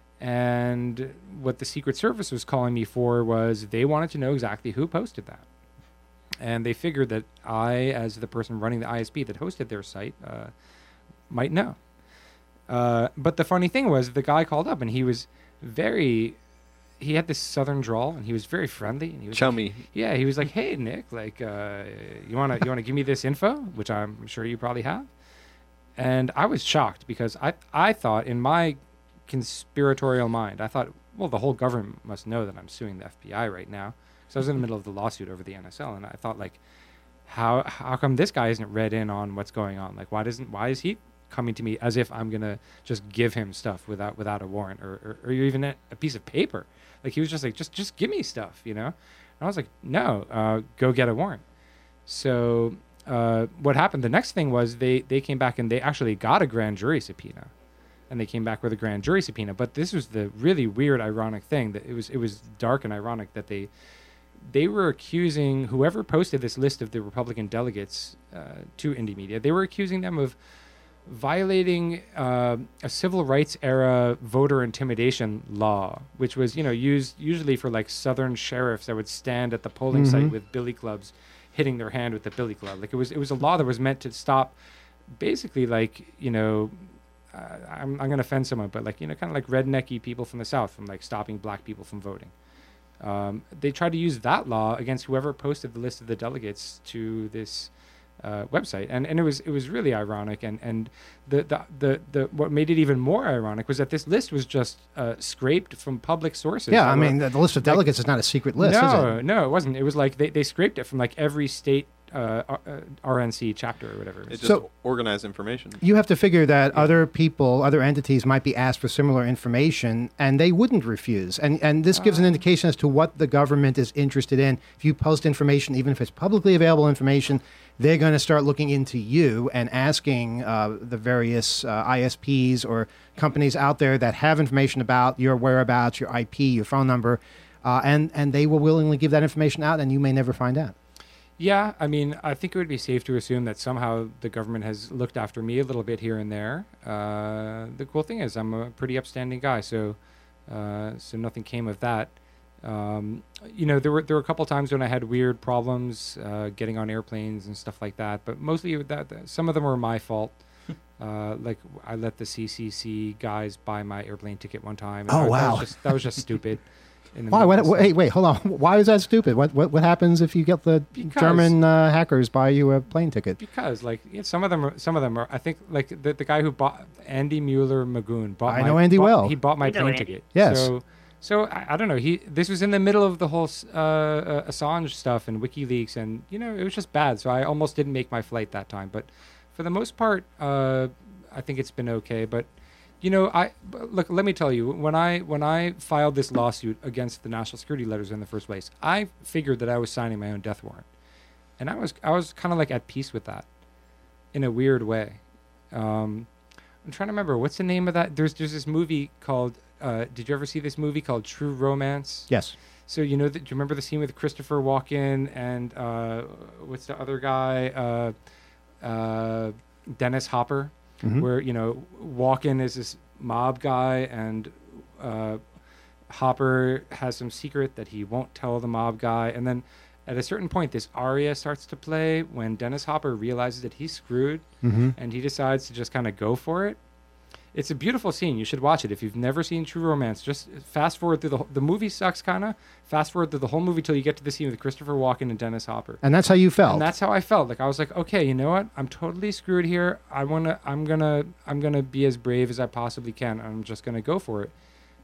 And what the Secret Service was calling me for was they wanted to know exactly who posted that. And they figured that I, as the person running the I S P that hosted their site, uh, might know. Uh, but the funny thing was the guy called up and he was very, he had this southern drawl and he was very friendly. And he was Chummy. Like, yeah, he was like, hey, Nick, like, uh, you want to you wanna give me this info, which I'm sure you probably have? And I was shocked because I, I thought in my conspiratorial mind, I thought, well, the whole government must know that I'm suing the F B I right now. So I was in the middle of the lawsuit over the N S L, and I thought, like, how how come this guy isn't read in on what's going on? Like, why doesn't why is he coming to me as if I'm gonna just give him stuff without without a warrant or or, or even a, a piece of paper? Like, he was just like, just just give me stuff, you know? And I was like, no, uh, go get a warrant. So uh, what happened? The next thing was they they came back and they actually got a grand jury subpoena. And they came back with a grand jury subpoena. But this was the really weird, ironic thing that it was. It was dark and ironic that they, they were accusing whoever posted this list of the Republican delegates uh, to Indie Media. They were accusing them of violating uh, a civil rights era voter intimidation law, which was, you know, used usually for like Southern sheriffs that would stand at the polling Mhm. site with billy clubs, hitting their hand with the billy club. Like it was. It was a law that was meant to stop, basically, like, you know. Uh, I'm, I'm going to offend someone, but like, you know, kind of like rednecky people from the South from like stopping black people from voting. Um, they tried to use that law against whoever posted the list of the delegates to this uh, website. And, and it was it was really ironic. And, and the, the, the, the what made it even more ironic was that this list was just uh, scraped from public sources. Yeah, that I were- mean, the, the list of delegates is not a secret list, no, is it? no, it wasn't. It was like they, they scraped it from like every state uh, R- uh, R N C chapter or whatever. It just So- organized information. You have to figure that other people, other entities might be asked for similar information and they wouldn't refuse. And and this gives an indication as to what the government is interested in. If you post information, even if it's publicly available information, they're going to start looking into you and asking uh, the various uh, I S Ps or companies out there that have information about your whereabouts, your I P, your phone number, uh, and, and they will willingly give that information out and you may never find out. Yeah, I mean, I think it would be safe to assume that somehow the government has looked after me a little bit here and there. Uh, the cool thing is, I'm a pretty upstanding guy, so uh, so nothing came of that. Um, you know, there were there were a couple times when I had weird problems uh, getting on airplanes and stuff like that, but mostly that, that some of them were my fault. Uh, like I let the C C C guys buy my airplane ticket one time. and Oh, I- wow. That was just, that was just stupid. in the Why? middle What, of what, stuff. hey, wait, hold on. Why is that stupid? What what, what happens if you get the Because- German uh, hackers buy you a plane ticket? Because like yeah, some of them are some of them are I think like the, the guy who bought Andy Mueller Magoon bought I my, know Andy bought- well. he bought my I know plane Andy. ticket. Yes. So so I, I don't know. He this was in the middle of the whole s- uh, uh, Assange stuff and WikiLeaks and you know it was just bad. So I almost didn't make my flight that time. But for the most part, uh, I think it's been okay. But you know, I but look. Let me tell you, when I when I filed this lawsuit against the national security letters in the first place, I figured that I was signing my own death warrant, and I was I was kind of like at peace with that, in a weird way. Um, I'm trying to remember what's the name of that. There's there's this movie called. Uh, did you ever see this movie called True Romance? Yes. So you know, that, do you remember the scene with Christopher Walken and uh, what's the other guy, uh, uh, Dennis Hopper, Mhm. where you know Walken is this mob guy and uh, Hopper has some secret that he won't tell the mob guy, and then at a certain point, this aria starts to play when Dennis Hopper realizes that he's screwed, Mhm. and he decides to just kind of go for it. It's a beautiful scene. You should watch it if you've never seen True Romance. Just fast forward through the whole, the movie sucks kind of. Fast forward through the whole movie till you get to the scene with Christopher Walken and Dennis Hopper. And that's how you felt. And that's how I felt. Like I was like, okay, you know what? I'm totally screwed here. I wanna, I'm gonna, I'm gonna be as brave as I possibly can. I'm just gonna go for it.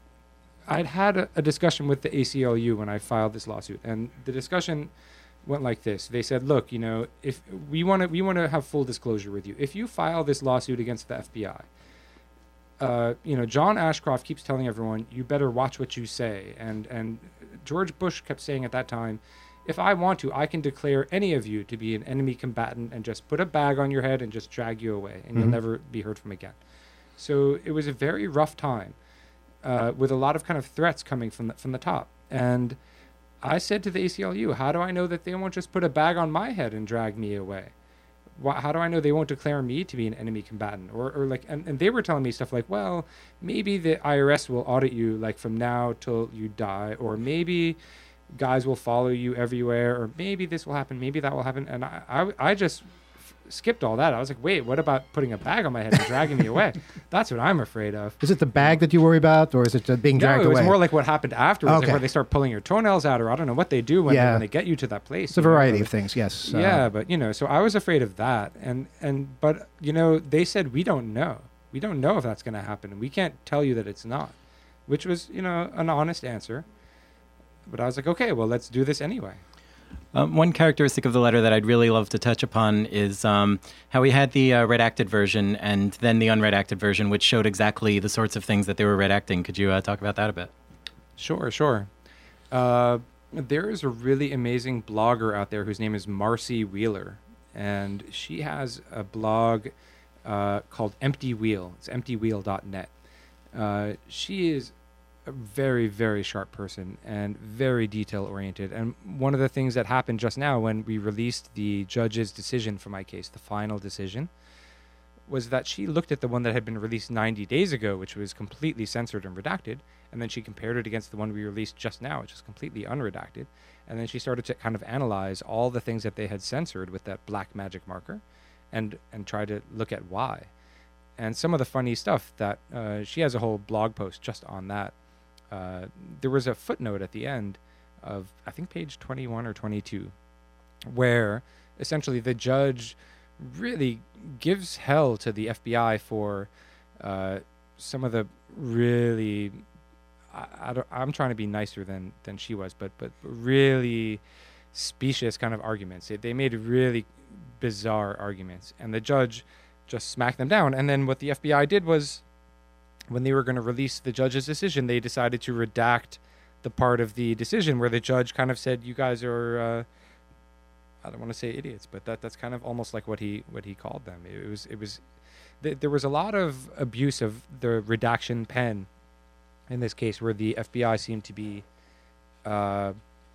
I'd had a, a discussion with the A C L U when I filed this lawsuit, and the discussion went like this. They said, look, you know, if we want to, we want to have full disclosure with you. If you file this lawsuit against the F B I, uh, you know, John Ashcroft keeps telling everyone, you better watch what you say. And, and George Bush kept saying at that time, if I want to, I can declare any of you to be an enemy combatant and just put a bag on your head and just drag you away, and you'll Mhm. never be heard from again. So it was a very rough time, uh, with a lot of kind of threats coming from the, from the top. And I said to the A C L U, how do I know that they won't just put a bag on my head and drag me away? Why, how do I know they won't declare me to be an enemy combatant? Or, or like, and, and they were telling me stuff like, well, maybe the I R S will audit you like from now till you die, or maybe guys will follow you everywhere, or maybe this will happen, maybe that will happen. And I, I, I just f- skipped all that. I was like, wait, what about putting a bag on my head and dragging me away? That's what I'm afraid of. Is it the bag that you worry about, or is it uh, being No, dragged it was away? more like what happened afterwards, Okay. like where they start pulling your toenails out, or I don't know what they do when, Yeah. they, when they get you to that place. It's a you know, variety or- of things. Yes. uh, Yeah, but you know, so I was afraid of that, and and but you know, they said we don't know, we don't know if that's going to happen, and we can't tell you that it's not, which was you know an honest answer. But I was like, okay, well, let's do this anyway. Um, one characteristic of the letter that I'd really love to touch upon is um, how we had the uh, redacted version and then the unredacted version, which showed exactly the sorts of things that they were redacting. Could you uh, talk about that a bit? Sure, sure. Uh, there is a really amazing blogger out there whose name is Marcy Wheeler, and she has a blog uh, called Empty Wheel. It's empty wheel dot net. Uh, she is a very, very sharp person and very detail oriented. And one of the things that happened just now when we released the judge's decision for my case, the final decision, was that she looked at the one that had been released ninety days ago, which was completely censored and redacted, and then she compared it against the one we released just now, which is completely unredacted. And then she started to kind of analyze all the things that they had censored with that black magic marker and, and try to look at why. And some of the funny stuff that uh, she has a whole blog post just on that. Uh, there was a footnote at the end of, I think, page twenty-one or twenty-two, where essentially the judge really gives hell to the F B I for uh, some of the really, I, I don't, I'm trying to be nicer than, than she was, but, but really specious kind of arguments. They, they made really bizarre arguments, and the judge just smacked them down. And then what the F B I did was, when they were going to release the judge's decision, they decided to redact the part of the decision where the judge kind of said, "You guys are, uh, I don't want to say idiots, but that that's kind of almost like what he what he called them." It was it was th- there was a lot of abuse of the redaction pen in this case, where the F B I seemed to be uh,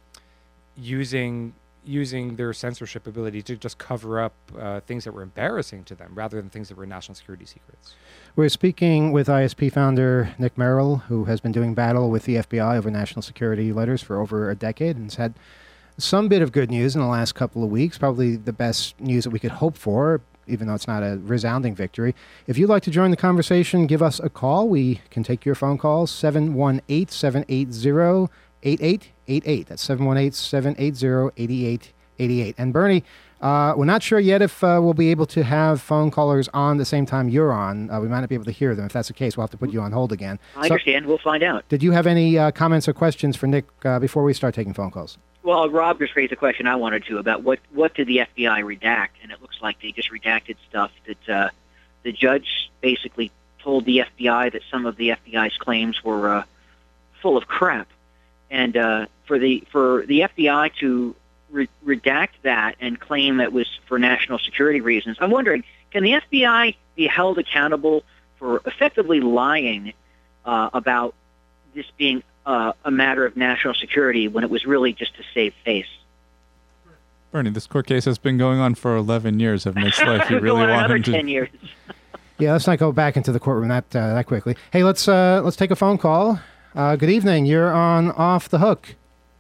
using using their censorship ability to just cover up uh, things that were embarrassing to them rather than things that were national security secrets. We're speaking with I S P founder Nick Merrill, who has been doing battle with the F B I over national security letters for over a decade and has had some bit of good news in the last couple of weeks, probably the best news that we could hope for, even though it's not a resounding victory. If you'd like to join the conversation, give us a call. We can take your phone calls, seven one eight, seven eight zero, eight eight eight eight. That's seven one eight, seven eight zero, eight eight eight eight. And Bernie, uh, we're not sure yet if uh, we'll be able to have phone callers on the same time you're on. Uh, we might not be able to hear them. If that's the case, we'll have to put you on hold again. I So, understand. We'll find out. did you have any uh, comments or questions for Nick uh, before we start taking phone calls? Well, Rob just raised a question I wanted to about what, what did the F B I redact, and it looks like they just redacted stuff that uh, the judge basically told the F B I that some of the F B I's claims were uh, full of crap, and uh, for the for the F B I to re- redact that and claim it was for national security reasons, I'm wondering, can the F B I be held accountable for effectively lying uh, about this being uh, a matter of national security when it was really just to save face? Bernie, this court case has been going on for eleven years of Nick's life. You Go really on want another him to... ten years. Yeah, let's not go back into the courtroom that uh, that quickly. Hey, let's uh, let's take a phone call. Uh, good evening. You're on Off the Hook.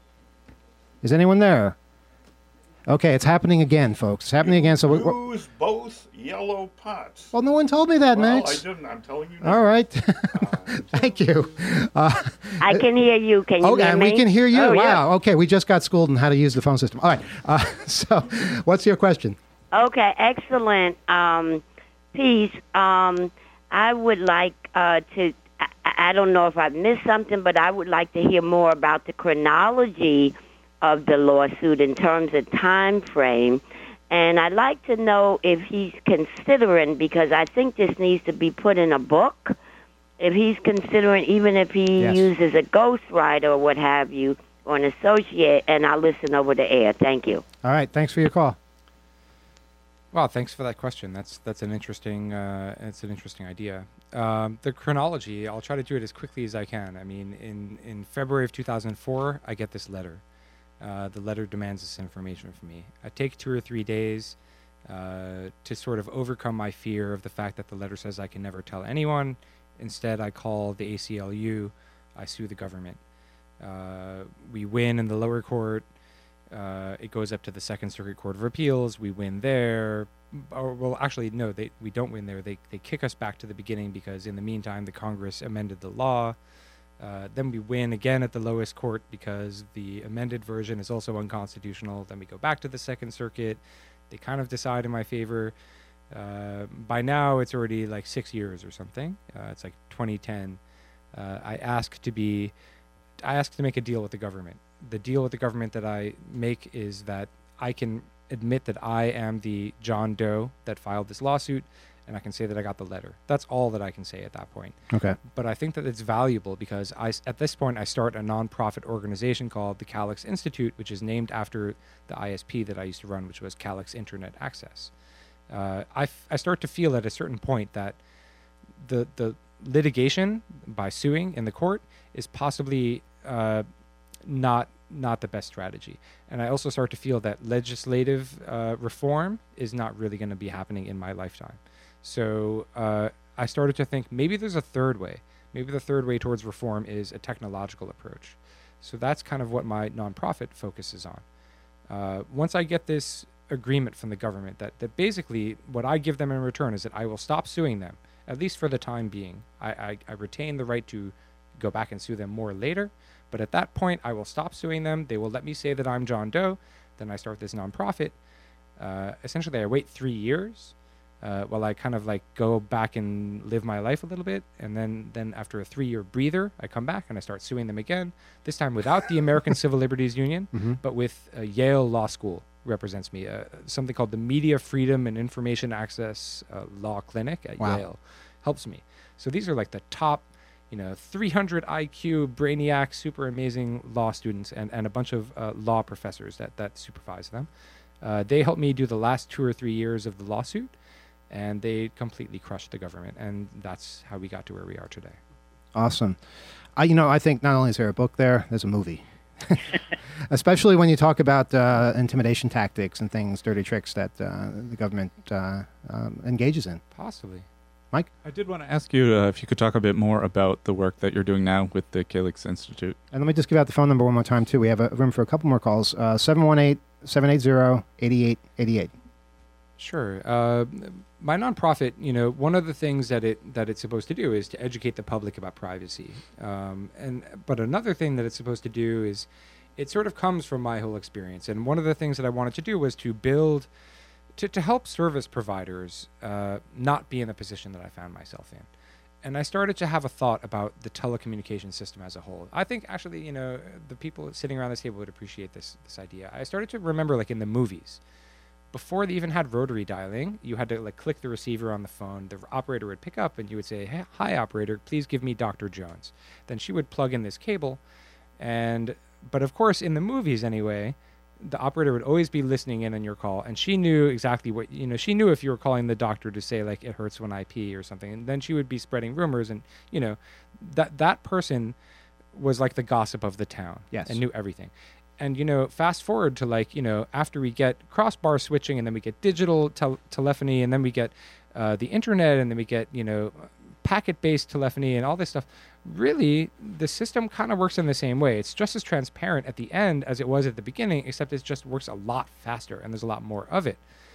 Is anyone there? Okay, it's happening again, folks. It's happening again. So, we we're, Use both yellow pots. well, no one told me that, Well, Max. I didn't. I'm telling you now. All right. Thank you. Uh, I can hear you. Can you oh, hear and me? we can hear you. Oh, yeah. Wow. Okay, we just got schooled in how to use the phone system. All right. Uh, so, what's your question? Okay, excellent um, piece. Um, I would like uh, to, I, I don't know if I've missed something, but I would like to hear more about the chronology of the lawsuit in terms of time frame. And I'd like to know if he's considering, because I think this needs to be put in a book, if he's considering, even if he Yes. uses a ghostwriter or what have you, or an associate, and I'll listen over the air. Thank you. All right. Thanks for your call. Well, thanks for that question. That's that's an interesting uh, it's an interesting idea. Um, the chronology, I'll try to do it as quickly as I can. I mean, in, in February of two thousand four, I get this letter. Uh, the letter demands this information from me. I take two or three days uh, to sort of overcome my fear of the fact that the letter says I can never tell anyone. Instead, I call the A C L U. I sue the government. Uh, we win in the lower court. Uh, it goes up to the Second Circuit Court of Appeals. We win there. Or, well, actually, no, they we don't win there. They they kick us back to the beginning because in the meantime, the Congress amended the law. Uh, then we win again at the lowest court because the amended version is also unconstitutional. Then we go back to the Second Circuit. They kind of decide in my favor. Uh, by now, it's already like six years or something. Uh, it's like twenty ten. Uh, I ask to be, I ask to make a deal with the government. The deal with the government that I make is that I can admit that I am the John Doe that filed this lawsuit, and I can say that I got the letter. That's all that I can say at that point. Okay. But I think that it's valuable because I, at this point, I start a nonprofit organization called the Calyx Institute, which is named after the I S P that I used to run, which was Calyx Internet Access. Uh, I, f- I start to feel at a certain point that the the litigation by suing in the court is possibly uh, not not the best strategy. And I also start to feel that legislative uh, reform is not really going to be happening in my lifetime. So uh, I started to think maybe there's a third way. Maybe the third way towards reform is a technological approach. So that's kind of what my nonprofit focuses on. Uh, once I get this agreement from the government that, that basically what I give them in return is that I will stop suing them, at least for the time being. I, I, I retain the right to go back and sue them more later, but at that point I will stop suing them. They will let me say that I'm John Doe. Then I start this nonprofit. Uh, essentially, I wait three years. uh, while I kind of like go back and live my life a little bit. And then, then after a three-year breather, I come back and I start suing them again, this time without the American Civil Liberties Union, Mhm. but with uh, Yale Law School represents me, uh, something called the Media Freedom and Information Access uh, Law Clinic at Wow. Yale helps me. So these are like the top, you know, three hundred I Q brainiac, super amazing law students, and, and a bunch of uh, law professors that, that supervise them. Uh, they helped me do the last two or three years of the lawsuit, and they completely crushed the government, and that's how we got to where we are today. Awesome. I, you know, I think not only is there a book there, there's a movie. Especially when you talk about uh, intimidation tactics and things, dirty tricks that uh, the government uh, um, engages in. Possibly. Mike? I did want to ask you uh, if you could talk a bit more about the work that you're doing now with the Calyx Institute. And let me just give out the phone number one more time, too. We have a room for a couple more calls. Uh, seven one eight, seven eight zero, eight eight eight eight. Sure. Uh, my nonprofit, you know, one of the things that it that it's supposed to do is to educate the public about privacy. Um, and but another thing that it's supposed to do is, it sort of comes from my whole experience. And one of the things that I wanted to do was to build, to to help service providers uh, not be in the position that I found myself in. And I started to have a thought about the telecommunication system as a whole. I think actually, you know, the people sitting around this table would appreciate this this idea. I started to remember, like in the movies, before they even had rotary dialing, you had to like click the receiver on the phone. The operator would pick up and you would say, hey, hi, operator, please give me Doctor Jones. Then she would plug in this cable. And, but of course, in the movies anyway, the operator would always be listening in on your call. And she knew exactly what, you know, she knew if you were calling the doctor to say like, it hurts when I pee or something. And then she would be spreading rumors. And, you know, that, that person was like the gossip of the town. Yes. And knew everything. And, you know, fast forward to like, you know, after we get crossbar switching and then we get digital tel- telephony and then we get uh, the internet and then we get, you know, packet-based telephony and all this stuff, really the system kind of works in the same way. It's just as transparent at the end as it was at the beginning, except it just works a lot faster and there's a lot more of it.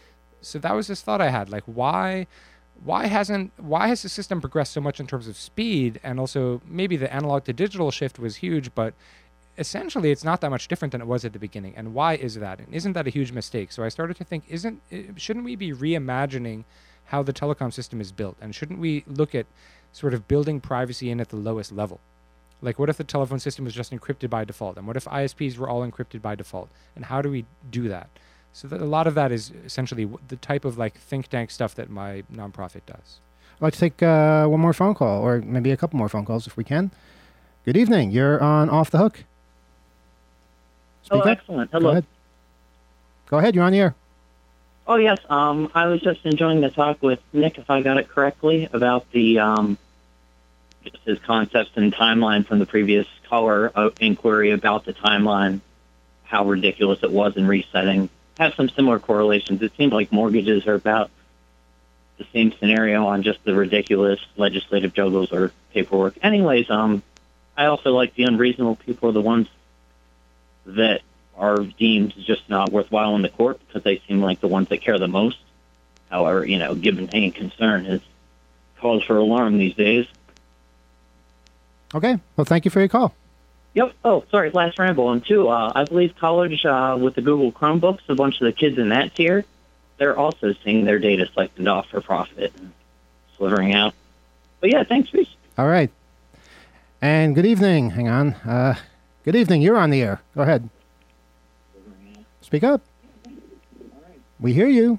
So that was this thought I had, like why... Why hasn't why has the system progressed so much in terms of speed? And also maybe the analog to digital shift was huge, but essentially it's not that much different than it was at the beginning. And why is that? And isn't that a huge mistake? So I started to think, isn't shouldn't we be reimagining how the telecom system is built? And shouldn't we look at sort of building privacy in at the lowest level? Like what if the telephone system was just encrypted by default? And what if I S Ps were all encrypted by default? And how do we do that? So that a lot of that is essentially the type of like think tank stuff that my nonprofit does. I'd like to take uh, one more phone call, or maybe a couple more phone calls if we can. Good evening. You're on Off the Hook. Speak Oh, up. excellent. Go Hello. ahead. Go ahead. You're on the air. Oh, yes. Um, I was just enjoying the talk with Nick, if I got it correctly, about the um, just his concepts and timeline from the previous caller uh, inquiry about the timeline, how ridiculous it was in resetting. Have some similar correlations. It seems like mortgages are about the same scenario on just the ridiculous legislative juggles or paperwork. Anyways, um, I also like the unreasonable people are the ones that are deemed just not worthwhile in the court because they seem like the ones that care the most. However, you know, given any concern is cause for alarm these days. Okay. Well, thank you for your call. Yep. Oh, sorry, last ramble. And two, uh, I believe college uh, with the Google Chromebooks, a bunch of the kids in that tier, they're also seeing their data siphoned off for profit and slithering out. But yeah, thanks, Reese. All right. And good evening. Hang on. Uh, good evening. You're on the air. Go ahead. Speak up. We hear you.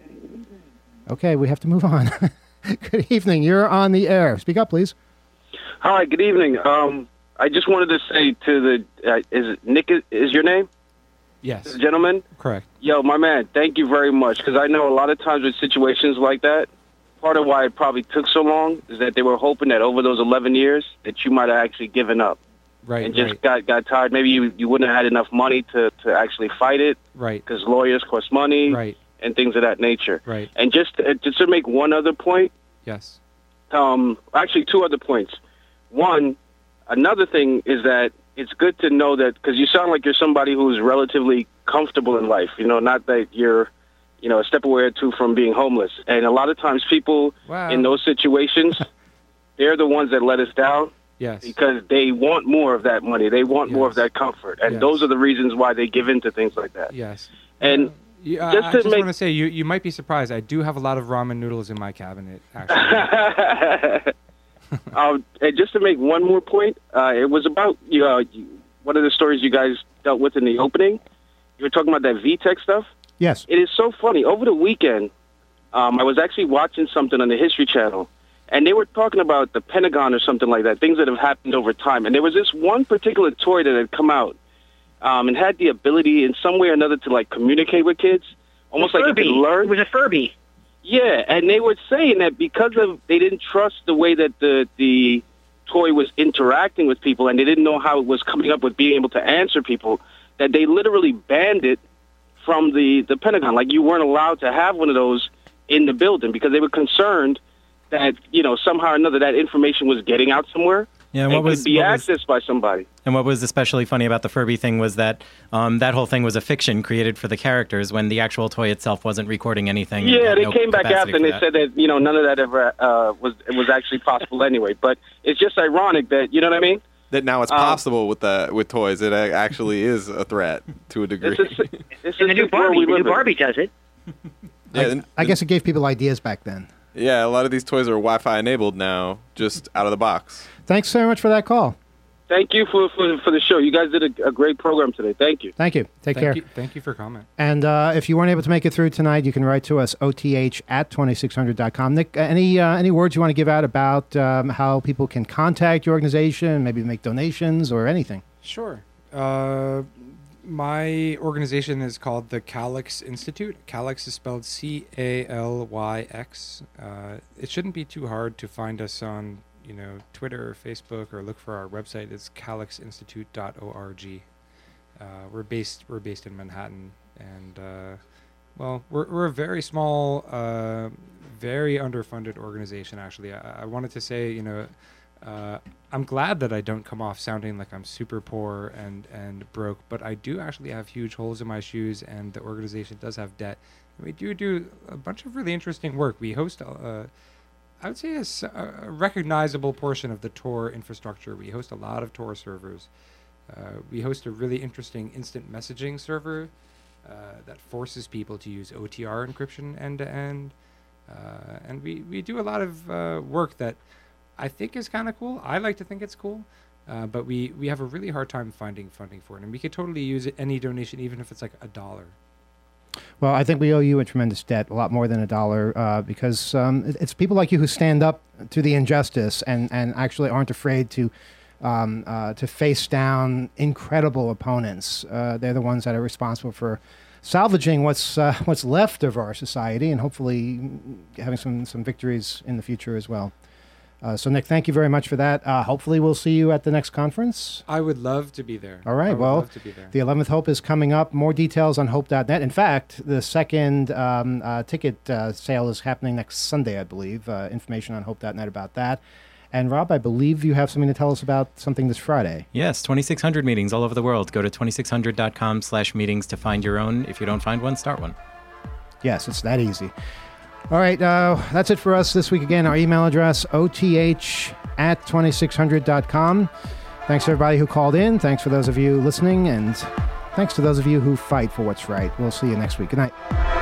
Okay, we have to move on. Good evening. You're on the air. Speak up, please. Hi, good evening. Um, I just wanted to say to the, uh, is it Nick is, is your name? Yes. Gentlemen? Correct. Yo, my man, thank you very much, because I know a lot of times with situations like that, part of why it probably took so long is that they were hoping that over those eleven years that you might have actually given up. Right, And just right. got, got tired. Maybe you, you wouldn't have had enough money to, to actually fight it. Right. Because lawyers cost money. Right. And things of that nature. Right. And just, uh, just to make one other point, Yes. um, actually two other points. One, another thing is that it's good to know that, because you sound like you're somebody who's relatively comfortable in life, you know, not that you're, you know, a step away or two from being homeless. And a lot of times people Wow. in those situations, they're the ones that let us down. Yes. Because they want more of that money. They want more of that comfort. And Yes. those are the reasons why they give in to things like that. Yes. And Yeah, Just I, I to just make- want to say, you, you might be surprised. I do have a lot of ramen noodles in my cabinet, actually. um, and just to make one more point, uh, it was about you know, one of the stories you guys dealt with in the opening. You were talking about that V TEC stuff. Yes. It is so funny. Over the weekend, um, I was actually watching something on the History Channel, and they were talking about the Pentagon or something like that, things that have happened over time. And there was this one particular toy that had come out um, and had the ability in some way or another to, like, communicate with kids, almost like it could learn. It was a Furby. Yeah, and they were saying that because of they didn't trust the way that the the toy was interacting with people, and they didn't know how it was coming up with being able to answer people, that they literally banned it from the, the Pentagon. Like, you weren't allowed to have one of those in the building because they were concerned that, you know, somehow or another that information was getting out somewhere. Yeah, and and what was- could be what was- accessed by somebody. And what was especially funny about the Furby thing was that um, that whole thing was a fiction created for the characters when the actual toy itself wasn't recording anything. and Yeah, had they no came back capacity after and for they that. said that, you know, none of that ever uh, was was actually possible anyway. But it's just ironic that, you know what I mean? That now it's Um, possible with the with toys. It a- actually is a threat to a degree. This is, this And the is new the world Barbie, we the new live in. Barbie does it. yeah, and- I guess it gave people ideas back then. yeah, a lot of these toys are Wi-Fi enabled now, just out of the box. Thanks so much for that call. Thank you for, for, for the show. You guys did a, a great program today. Thank you. Thank you. Take thank care. You, thank you for comment. And uh, if you weren't able to make it through tonight, you can write to us, O T H at twenty-six hundred dot com. Nick, uh, any uh, any words you want to give out about um, how people can contact your organization, maybe make donations or anything? Sure. Uh, my organization is called the Calyx Institute. Calyx is spelled C A L Y X. Uh, it shouldn't be too hard to find us on, you know, Twitter or Facebook, or look for our website. It's calyx institute dot org. Uh, we're based we're based in Manhattan, and uh, well, we're we're a very small, uh, very underfunded organization. Actually, I, I wanted to say, you know, uh, I'm glad that I don't come off sounding like I'm super poor and and broke, but I do actually have huge holes in my shoes, and the organization does have debt. We do do a bunch of really interesting work. We host. Uh, I would say a, s- a recognizable portion of the Tor infrastructure. We host a lot of Tor servers. Uh, we host a really interesting instant messaging server uh, that forces people to use O T R encryption end to end. Uh, and we, we do a lot of uh, work that I think is kind of cool. I like to think it's cool. Uh, but we, we have a really hard time finding funding for it. And we could totally use it, any donation, even if it's like a dollar. Well, I think we owe you a tremendous debt, a lot more than a dollar, uh, because um, it- it's people like you who stand up to the injustice and, and actually aren't afraid to um, uh, to face down incredible opponents. Uh, they're the ones that are responsible for salvaging what's uh, what's left of our society, and hopefully having some some victories in the future as well. Uh, so, Nick, thank you very much for that. Uh, hopefully, we'll see you at the next conference. I would love to be there. All I right. would Well, love to be there. the eleventh Hope is coming up. More details on hope dot net. In fact, the second um, uh, ticket uh, sale is happening next Sunday, I believe. Uh, information on hope dot net about that. And, Rob, I believe you have something to tell us about something this Friday. Yes, twenty-six hundred meetings all over the world. Go to twenty-six hundred dot com slash meetings to find your own. If you don't find one, start one. Yes, it's that easy. All right, uh, that's it for us this week. Again, our email address, O T H at twenty-six hundred dot com. Thanks to everybody who called in. Thanks for those of you listening. And thanks to those of you who fight for what's right. We'll see you next week. Good night.